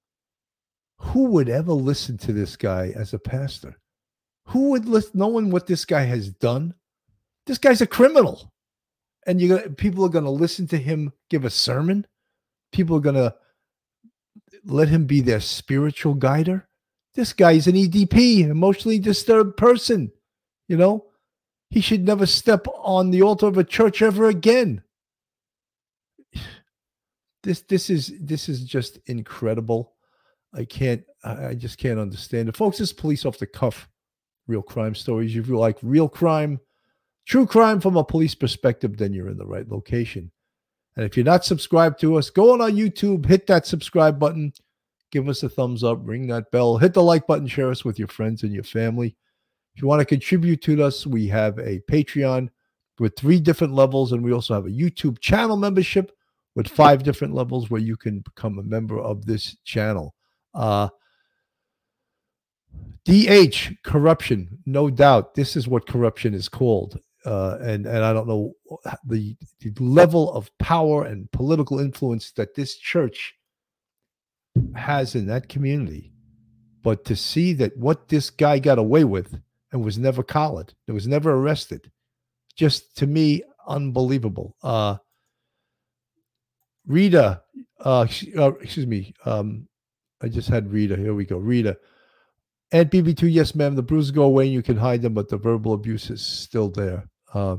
Who would ever listen to this guy as a pastor? Who would listen, knowing what this guy has done? This guy's a criminal. And you're gonna, people are going to listen to him give a sermon. People are going to let him be their spiritual guider. This guy's an E D P, emotionally disturbed person. You know, he should never step on the altar of a church ever again. This, this is, this is just incredible. I can't, I just can't understand it. Folks, this is Police Off the Cuff, real crime stories. If you like real crime, true crime from a police perspective, then you're in the right location. And if you're not subscribed to us, go on our YouTube, hit that subscribe button, give us a thumbs up, ring that bell, hit the like button, share us with your friends and your family. If you want to contribute to us, we have a Patreon with three different levels, and we also have a YouTube channel membership with five different levels where you can become a member of this channel. Uh, D H, corruption, no doubt. This is what corruption is called. Uh, and, and I don't know the, the level of power and political influence that this church has in that community. But to see that what this guy got away with and was never collared, it was never arrested, just to me, unbelievable. Uh, Rita, uh, uh, excuse me, um, I just had Rita. Here we go. Rita. And B B two, yes, ma'am. The bruises go away and you can hide them, but the verbal abuse is still there. Uh,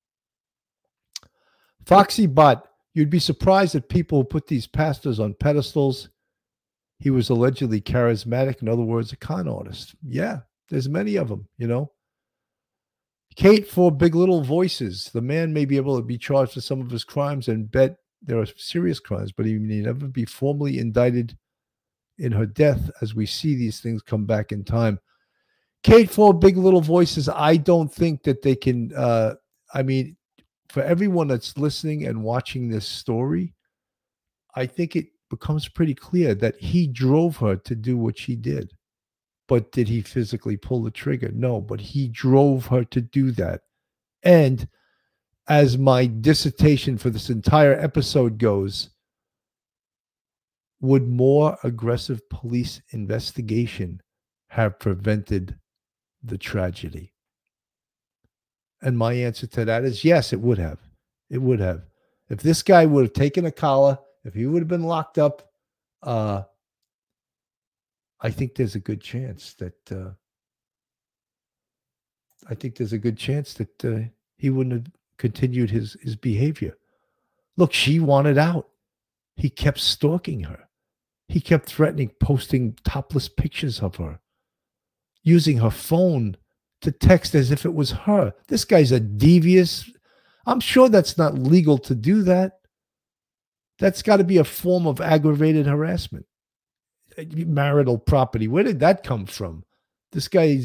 Foxy Bot, you'd be surprised at people who put these pastors on pedestals. He was allegedly charismatic. In other words, a con artist. Yeah, there's many of them, you know. Kate for Big Little Voices. The man may be able to be charged for some of his crimes and bet there are serious crimes, but he may never be formally indicted in her death, as we see these things come back in time. Kate for Big Little Voices, I don't think that they can, uh, I mean, for everyone that's listening and watching this story, I think it becomes pretty clear that he drove her to do what she did. But did he physically pull the trigger? No, but he drove her to do that. And as my dissertation for this entire episode goes, would more aggressive police investigation have prevented the tragedy? And my answer to that is yes, it would have. It would have. If this guy would have taken a collar, if he would have been locked up, uh, I think there's a good chance that uh, I think there's a good chance that uh, he wouldn't have continued his his behavior. Look, she wanted out. He kept stalking her. He kept threatening, posting topless pictures of her, using her phone to text as if it was her. This guy's a devious. I'm sure that's not legal to do that. That's got to be a form of aggravated harassment. Marital property. Where did that come from? This guy's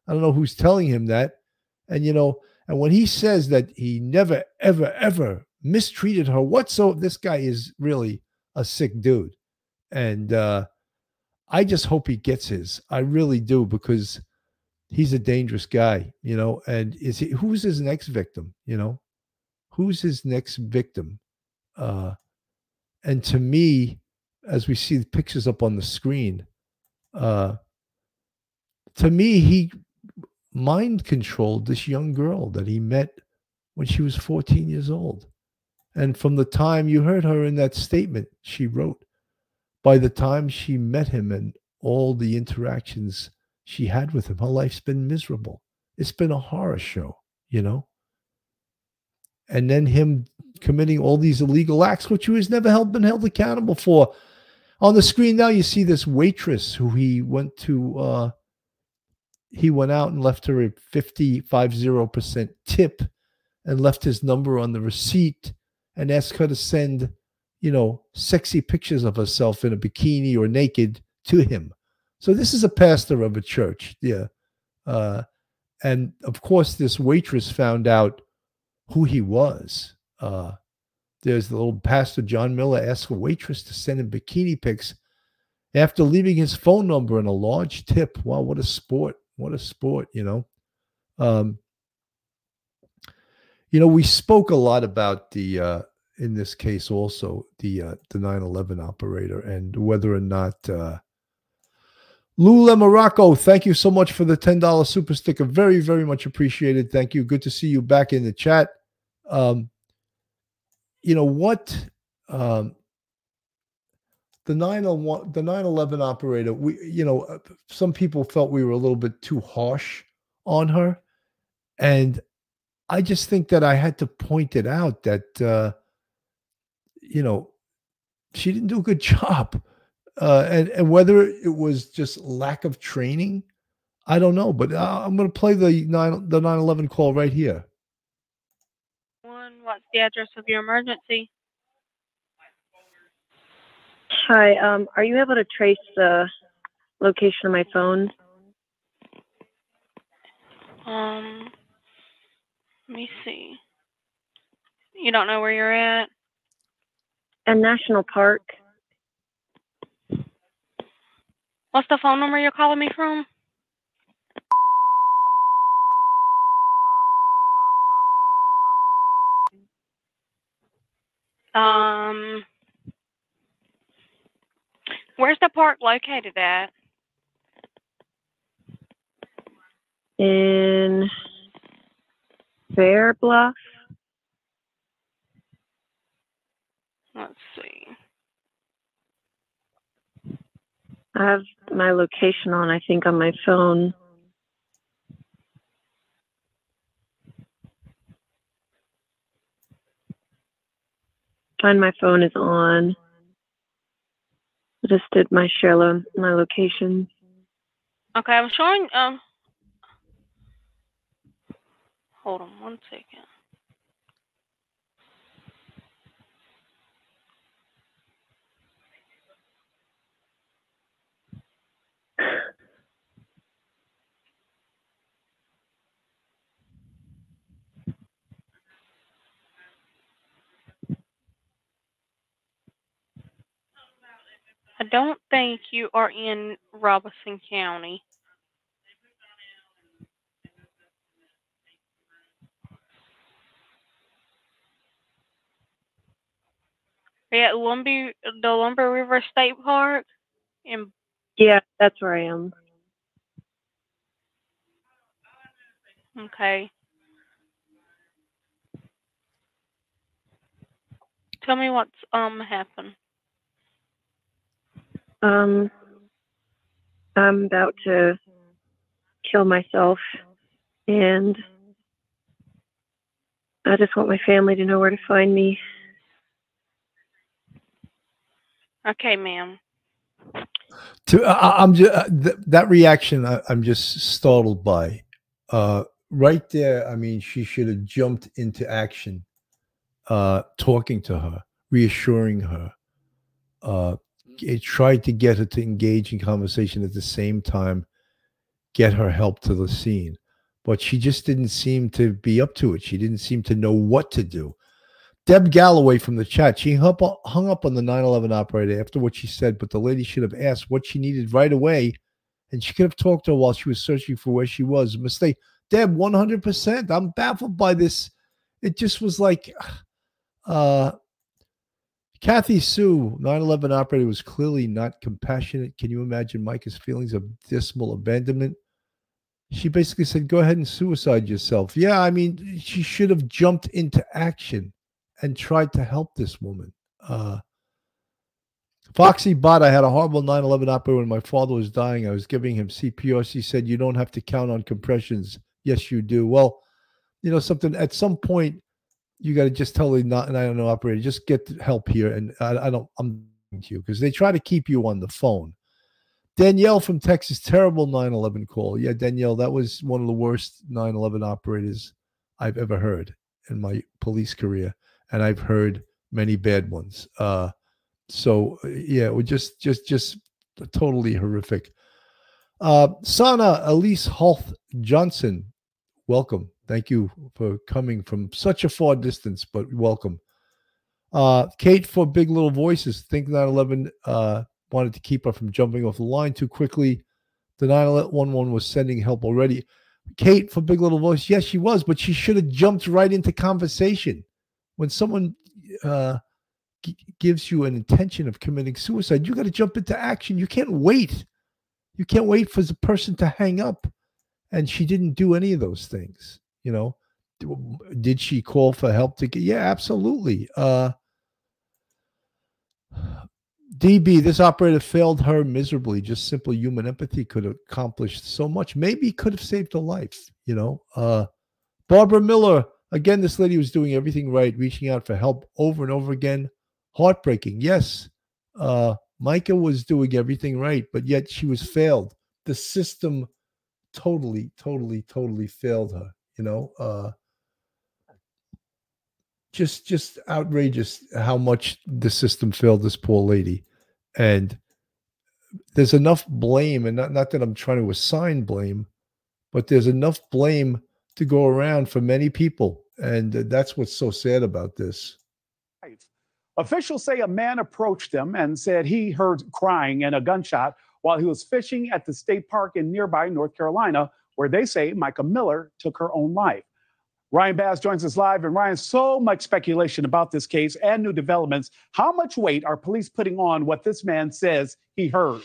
I don't know who's telling him that. And, you know, and when he says that he never, ever, ever mistreated her whatsoever, this guy is really a sick dude. And uh, I just hope he gets his. I really do, because he's a dangerous guy, you know. And is he, who's his next victim, you know? Who's his next victim? Uh, and to me, as we see the pictures up on the screen, uh, to me, he mind controlled this young girl that he met when she was fourteen years old. And from the time you heard her in that statement she wrote, by the time she met him and all the interactions she had with him, her life's been miserable. It's been a horror show, you know? And then him committing all these illegal acts, which he was never held, been held accountable for. On the screen now, you see this waitress who he went to, uh, he went out and left her a fifty-five percent tip and left his number on the receipt and asked her to send, you know, sexy pictures of herself in a bikini or naked to him. So this is a pastor of a church. Yeah. Uh, and of course, this waitress found out who he was. Uh, there's the little pastor, John Miller, asked a waitress to send him bikini pics after leaving his phone number and a large tip. Wow, what a sport. What a sport, you know. Um, you know, we spoke a lot about the, uh, in this case also, the uh, the nine eleven operator and whether or not uh, Lula Morocco, thank you so much for the ten dollar super sticker. Very, very much appreciated. Thank you. Good to see you back in the chat. Um, you know what? Um, the nine eleven operator, we, you know, some people felt we were a little bit too harsh on her. And I just think that I had to point it out that, uh, you know, she didn't do a good job. Uh, and, and whether it was just lack of training, I don't know. But uh, I'm going to play the nine the nine eleven call right here. One, what's the address of your emergency? Hi, um, are you able to trace the location of my phone? Um, let me see. You don't know where you're at? In National Park. What's the phone number you're calling me from? Um, where's the park located at? In Fair Bluff. Let's see. I have my location on, I think, on my phone. Find my phone is on. I just did my share lo- my location. Okay, I'm showing. Um, hold on one second. I don't think you are in Robeson County. Are you at Lumber, the Lumber River State Park? In Yeah, that's where I am. Okay. Tell me what's um happened. Um, I'm about to kill myself, and I just want my family to know where to find me. Okay, ma'am. To I, I'm just uh, th- that reaction. I, I'm just startled by. Uh, right there. I mean, she should have jumped into action, uh, talking to her, reassuring her. Uh, it tried to get her to engage in conversation at the same time, get her help to the scene. But she just didn't seem to be up to it. She didn't seem to know what to do. Deb Galloway from the chat, she hung up, hung up on the nine eleven operator after what she said, but the lady should have asked what she needed right away, and she could have talked to her while she was searching for where she was. A mistake. Deb, one hundred percent. I'm baffled by this. It just was like, uh, Kathy Sue, nine eleven operator, was clearly not compassionate. Can you imagine Micah's feelings of dismal abandonment? She basically said, go ahead and suicide yourself. Yeah, I mean, she should have jumped into action and tried to help this woman. Uh, Foxy Bot, I had a horrible nine eleven operator when my father was dying. I was giving him C P R. She said, you don't have to count on compressions. Yes, you do. Well, you know, something at some point, you got to just tell the nine eleven operator, just get help here. And I, I don't, I'm to you because they try to keep you on the phone. Danielle from Texas, terrible nine eleven call. Yeah, Danielle, that was one of the worst nine eleven operators I've ever heard in my police career. And I've heard many bad ones. Uh, so yeah, it was just, just, just totally horrific. Uh, Sana Elise Holt Johnson, welcome. Thank you for coming from such a far distance, but welcome. Uh, Kate for Big Little Voices. Think nine eleven uh, wanted to keep her from jumping off the line too quickly. The nine one one was sending help already. Kate for Big Little Voice. Yes, she was, but she should have jumped right into conversation. When someone uh, g- gives you an intention of committing suicide, you got to jump into action. You can't wait. You can't wait for the person to hang up. And she didn't do any of those things. You know, did she call for help to get? Yeah, absolutely. Uh, D B, this operator failed her miserably. Just simple human empathy could have accomplished so much. Maybe could have saved her life. You know, uh, Barbara Miller. Again, this lady was doing everything right, reaching out for help over and over again. Heartbreaking. Yes, uh, Micah was doing everything right, but yet she was failed. The system totally, totally, totally failed her. You know, uh, just, just outrageous how much the system failed this poor lady. And there's enough blame, and not, not that I'm trying to assign blame, but there's enough blame to go around for many people. And that's what's so sad about this. Officials say a man approached them and said he heard crying and a gunshot while he was fishing at the state park in nearby North Carolina, where they say Micah Miller took her own life. Ryan Bass joins us live. And Ryan, so much speculation about this case and new developments. How much weight are police putting on what this man says he heard?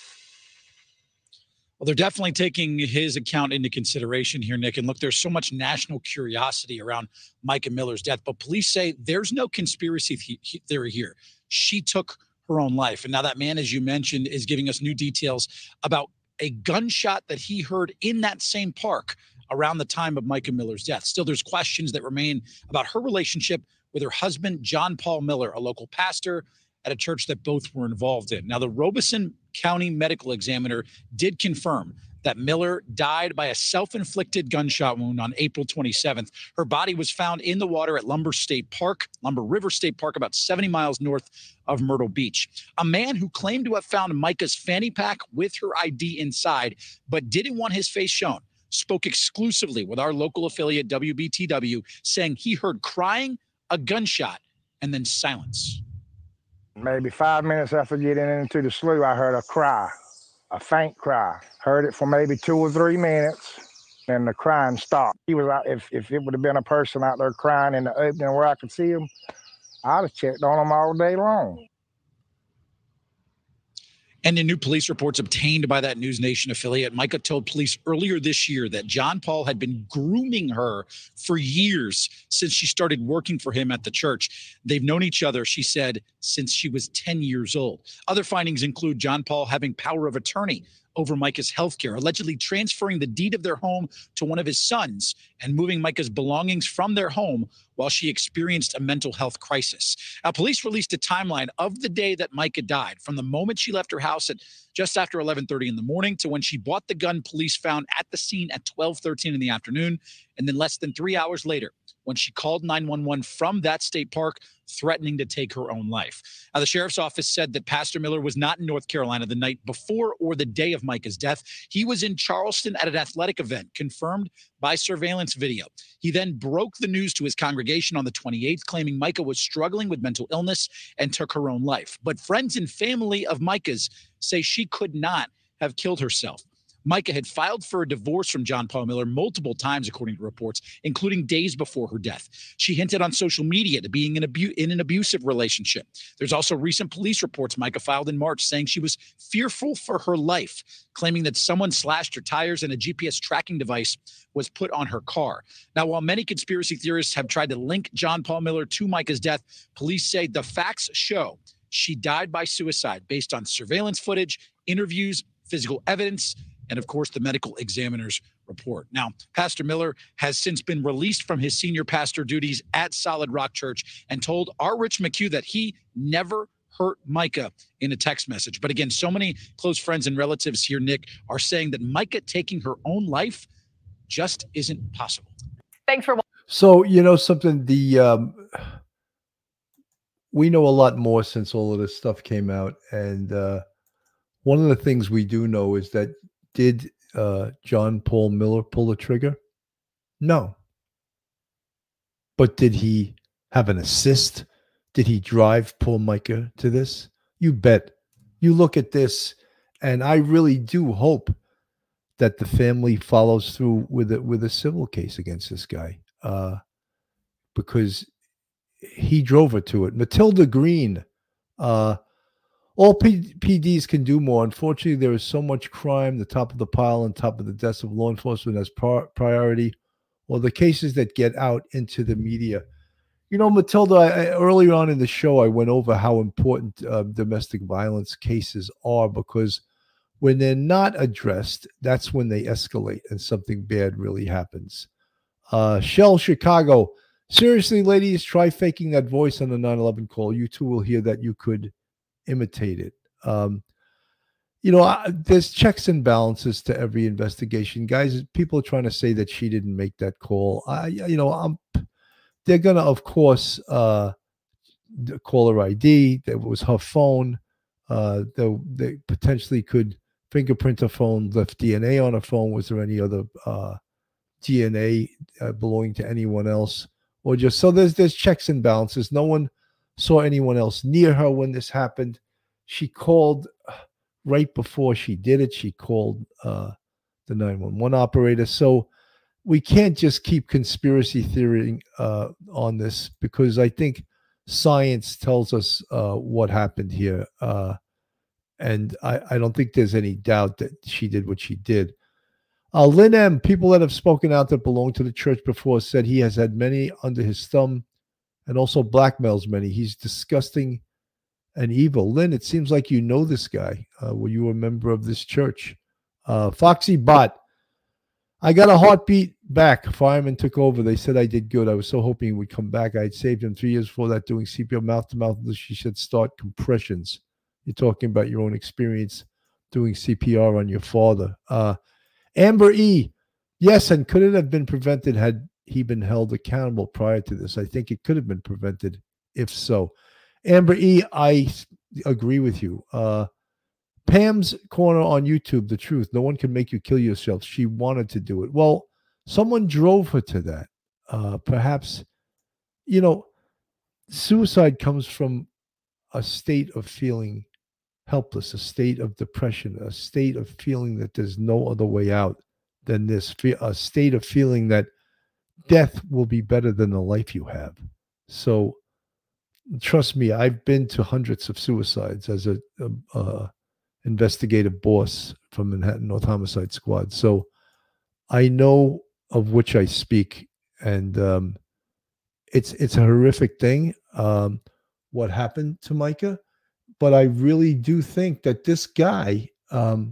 Well, they're definitely taking his account into consideration here, Nick. And look, there's so much national curiosity around Micah Miller's death, but police say there's no conspiracy th- theory here. She took her own life. And now that man, as you mentioned, is giving us new details about a gunshot that he heard in that same park around the time of Micah Miller's death. Still, there's questions that remain about her relationship with her husband, John Paul Miller, a local pastor at a church that both were involved in. Now, the Robeson County Medical Examiner did confirm that Miller died by a self-inflicted gunshot wound on April twenty-seventh. Her body was found in the water at Lumber State Park, Lumber River State Park, about seventy miles north of Myrtle Beach. A man who claimed to have found Micah's fanny pack with her I D inside, but didn't want his face shown, spoke exclusively with our local affiliate W B T W, saying he heard crying, a gunshot, and then silence. Maybe five minutes after getting into the slough, I heard a cry, a faint cry. Heard it for maybe two or three minutes, and the crying stopped. He was out. If, if it would have been a person out there crying in the opening where I could see him, I'd have checked on him all day long. And in new police reports obtained by that News Nation affiliate, Micah told police earlier this year that John Paul had been grooming her for years since she started working for him at the church. They've known each other, she said, since she was ten years old. Other findings include John Paul having power of attorney over Micah's health care, allegedly transferring the deed of their home to one of his sons and moving Micah's belongings from their home while she experienced a mental health crisis. Now, police released a timeline of the day that Micah died, from the moment she left her house at just after eleven thirty in the morning to when she bought the gun police found at the scene at twelve thirteen in the afternoon. And then less than three hours later, when she called nine one one from that state park, threatening to take her own life. Now, the sheriff's office said that Pastor Miller was not in North Carolina the night before or the day of Micah's death. He was in Charleston at an athletic event, confirmed by surveillance video. He then broke the news to his congregation on the twenty-eighth, claiming Micah was struggling with mental illness and took her own life. But friends and family of Micah's say she could not have killed herself. Micah had filed for a divorce from John Paul Miller multiple times, according to reports, including days before her death. She hinted on social media to being in, abu- in an abusive relationship. There's also recent police reports Micah filed in March saying she was fearful for her life, claiming that someone slashed her tires and a G P S tracking device was put on her car. Now, while many conspiracy theorists have tried to link John Paul Miller to Micah's death, police say the facts show she died by suicide based on surveillance footage, interviews, physical evidence, and, of course, the medical examiner's report. Now, Pastor Miller has since been released from his senior pastor duties at Solid Rock Church and told R. Rich McHugh that he never hurt Micah in a text message. But again, so many close friends and relatives here, Nick, are saying that Micah taking her own life just isn't possible. Thanks for watching. So, you know something, the um, we know a lot more since all of this stuff came out. And uh, one of the things we do know is that did uh, John Paul Miller pull the trigger? No. But did he have an assist? Did he drive poor Micah to this? You bet. You look at this, and I really do hope that the family follows through with it with a civil case against this guy, uh, because he drove her to it. Matilda Green, uh, all P- PDs can do more. Unfortunately, there is so much crime, the top of the pile on top of the deaths of law enforcement as par- priority, or the cases that get out into the media. You know, Matilda, I, I, earlier on in the show, I went over how important uh, domestic violence cases are, because when they're not addressed, that's when they escalate and something bad really happens. Uh, Shell Chicago, seriously, ladies, try faking that voice on the nine eleven call. You too will hear that you could imitate it. Um, you know, I, there's checks and balances to every investigation. Guys, people are trying to say that she didn't make that call. I, you know, I'm, they're going to, of course, uh, call her I D. That was her phone. Uh, they, they potentially could fingerprint her phone, left D N A on her phone. Was there any other uh, D N A uh, belonging to anyone else? Or just, so there's there's checks and balances. No one saw anyone else near her when this happened. She called right before she did it. She called uh, the nine one one operator. So we can't just keep conspiracy theorying uh, on this, because I think science tells us uh, what happened here. Uh, and I, I don't think there's any doubt that she did what she did. Uh, Lynn M., people that have spoken out that belong to the church before, said he has had many under his thumb and also blackmails many. He's disgusting and evil. Lynn, it seems like you know this guy. Uh, were you a member of this church? Uh, Foxy Bot, I got a heartbeat back. Fireman took over. They said I did good. I was so hoping he would come back. I had saved him three years before that doing C P R mouth-to-mouth. She said start compressions. You're talking about your own experience doing C P R on your father. Uh, Amber E., yes, and could it have been prevented had he been held accountable prior to this? I think it could have been prevented if so. Amber E., I agree with you. Uh, Pam's Corner on YouTube, the truth. No one can make you kill yourself. She wanted to do it. Well, someone drove her to that. Uh, perhaps, you know, suicide comes from a state of feeling helpless, a state of depression, a state of feeling that there's no other way out than this, a state of feeling that death will be better than the life you have. So trust me, I've been to hundreds of suicides as a, a, a investigative boss from Manhattan North Homicide Squad. So I know of which I speak, and um, it's it's a horrific thing, um, what happened to Micah. But I really do think that this guy, um,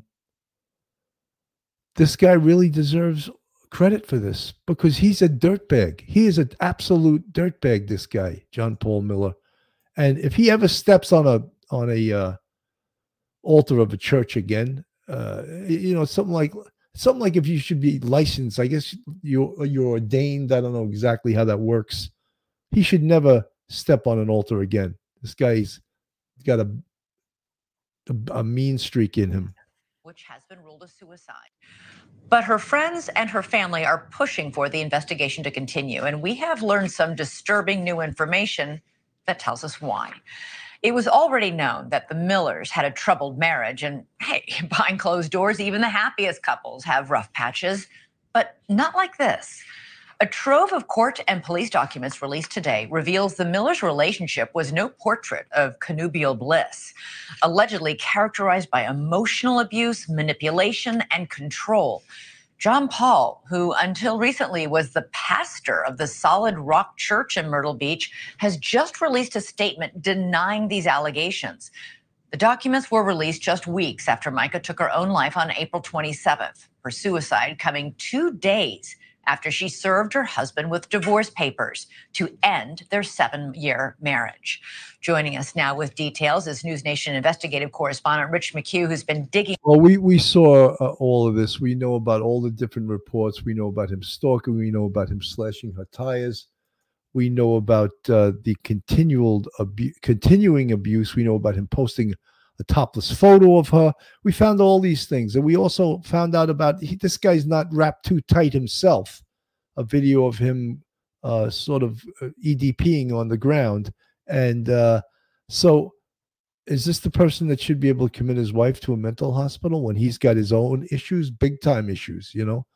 this guy really deserves credit for this, because he's a dirtbag. He is an absolute dirtbag, this guy, John Paul Miller. And if he ever steps on a on a uh, altar of a church again, uh, you know, something like something like if you should be licensed. I guess you're, you're ordained. I don't know exactly how that works. He should never step on an altar again. This guy's got a, a, a mean streak in him. Which has been ruled a suicide. But her friends and her family are pushing for the investigation to continue. And we have learned some disturbing new information that tells us why. It was already known that the Millers had a troubled marriage. And hey, behind closed doors, even the happiest couples have rough patches, but not like this. A trove of court and police documents released today reveals the Millers' relationship was no portrait of connubial bliss, allegedly characterized by emotional abuse, manipulation, and control. John Paul, who until recently was the pastor of the Solid Rock Church in Myrtle Beach, has just released a statement denying these allegations. The documents were released just weeks after Micah took her own life on April twenty-seventh, her suicide coming two days after she served her husband with divorce papers to end their seven-year marriage. Joining us now with details is News Nation investigative correspondent Rich McHugh, who's been digging. Well, we, we saw uh, all of this. We know about all the different reports. We know about him stalking. We know about him slashing her tires. We know about uh, the continual abu- continuing abuse. We know about him posting a topless photo of her. We found all these things. And we also found out about he, this guy's not wrapped too tight himself. A video of him uh, sort of EDPing on the ground. And uh, so is this the person that should be able to commit his wife to a mental hospital when he's got his own issues, big time issues, you know?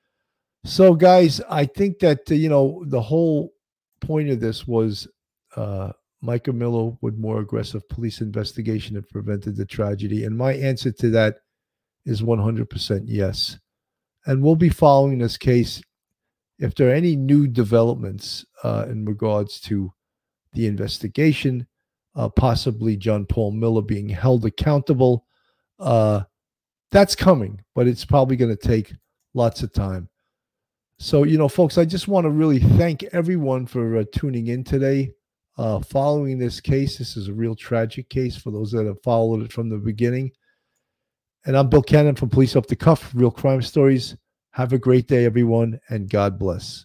So guys, I think that, uh, you know, the whole point of this was uh, Micah Miller with more aggressive police investigation have prevented the tragedy. And my answer to that is one hundred percent yes. And we'll be following this case. If there are any new developments uh, in regards to the investigation, uh, possibly John Paul Miller being held accountable, uh, that's coming, but it's probably going to take lots of time. So, you know, folks, I just want to really thank everyone for uh, tuning in today. Uh, following this case, this is a real tragic case for those that have followed it from the beginning. And I'm Bill Cannon from Police Off the Cuff, Real Crime Stories. Have a great day, everyone, and God bless.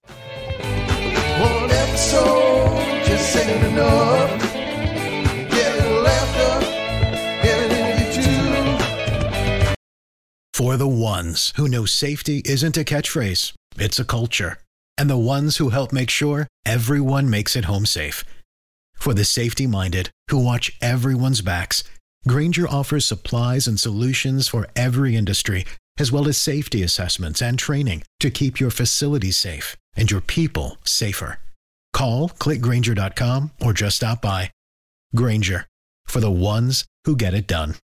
One episode just ain't enough. Get a little laughter, get it in you too. For the ones who know safety isn't a catchphrase, it's a culture. And the ones who help make sure everyone makes it home safe. For the safety-minded who watch everyone's backs, Grainger offers supplies and solutions for every industry, as well as safety assessments and training to keep your facilities safe and your people safer. Call, click Grainger dot com, or just stop by. Grainger, for the ones who get it done.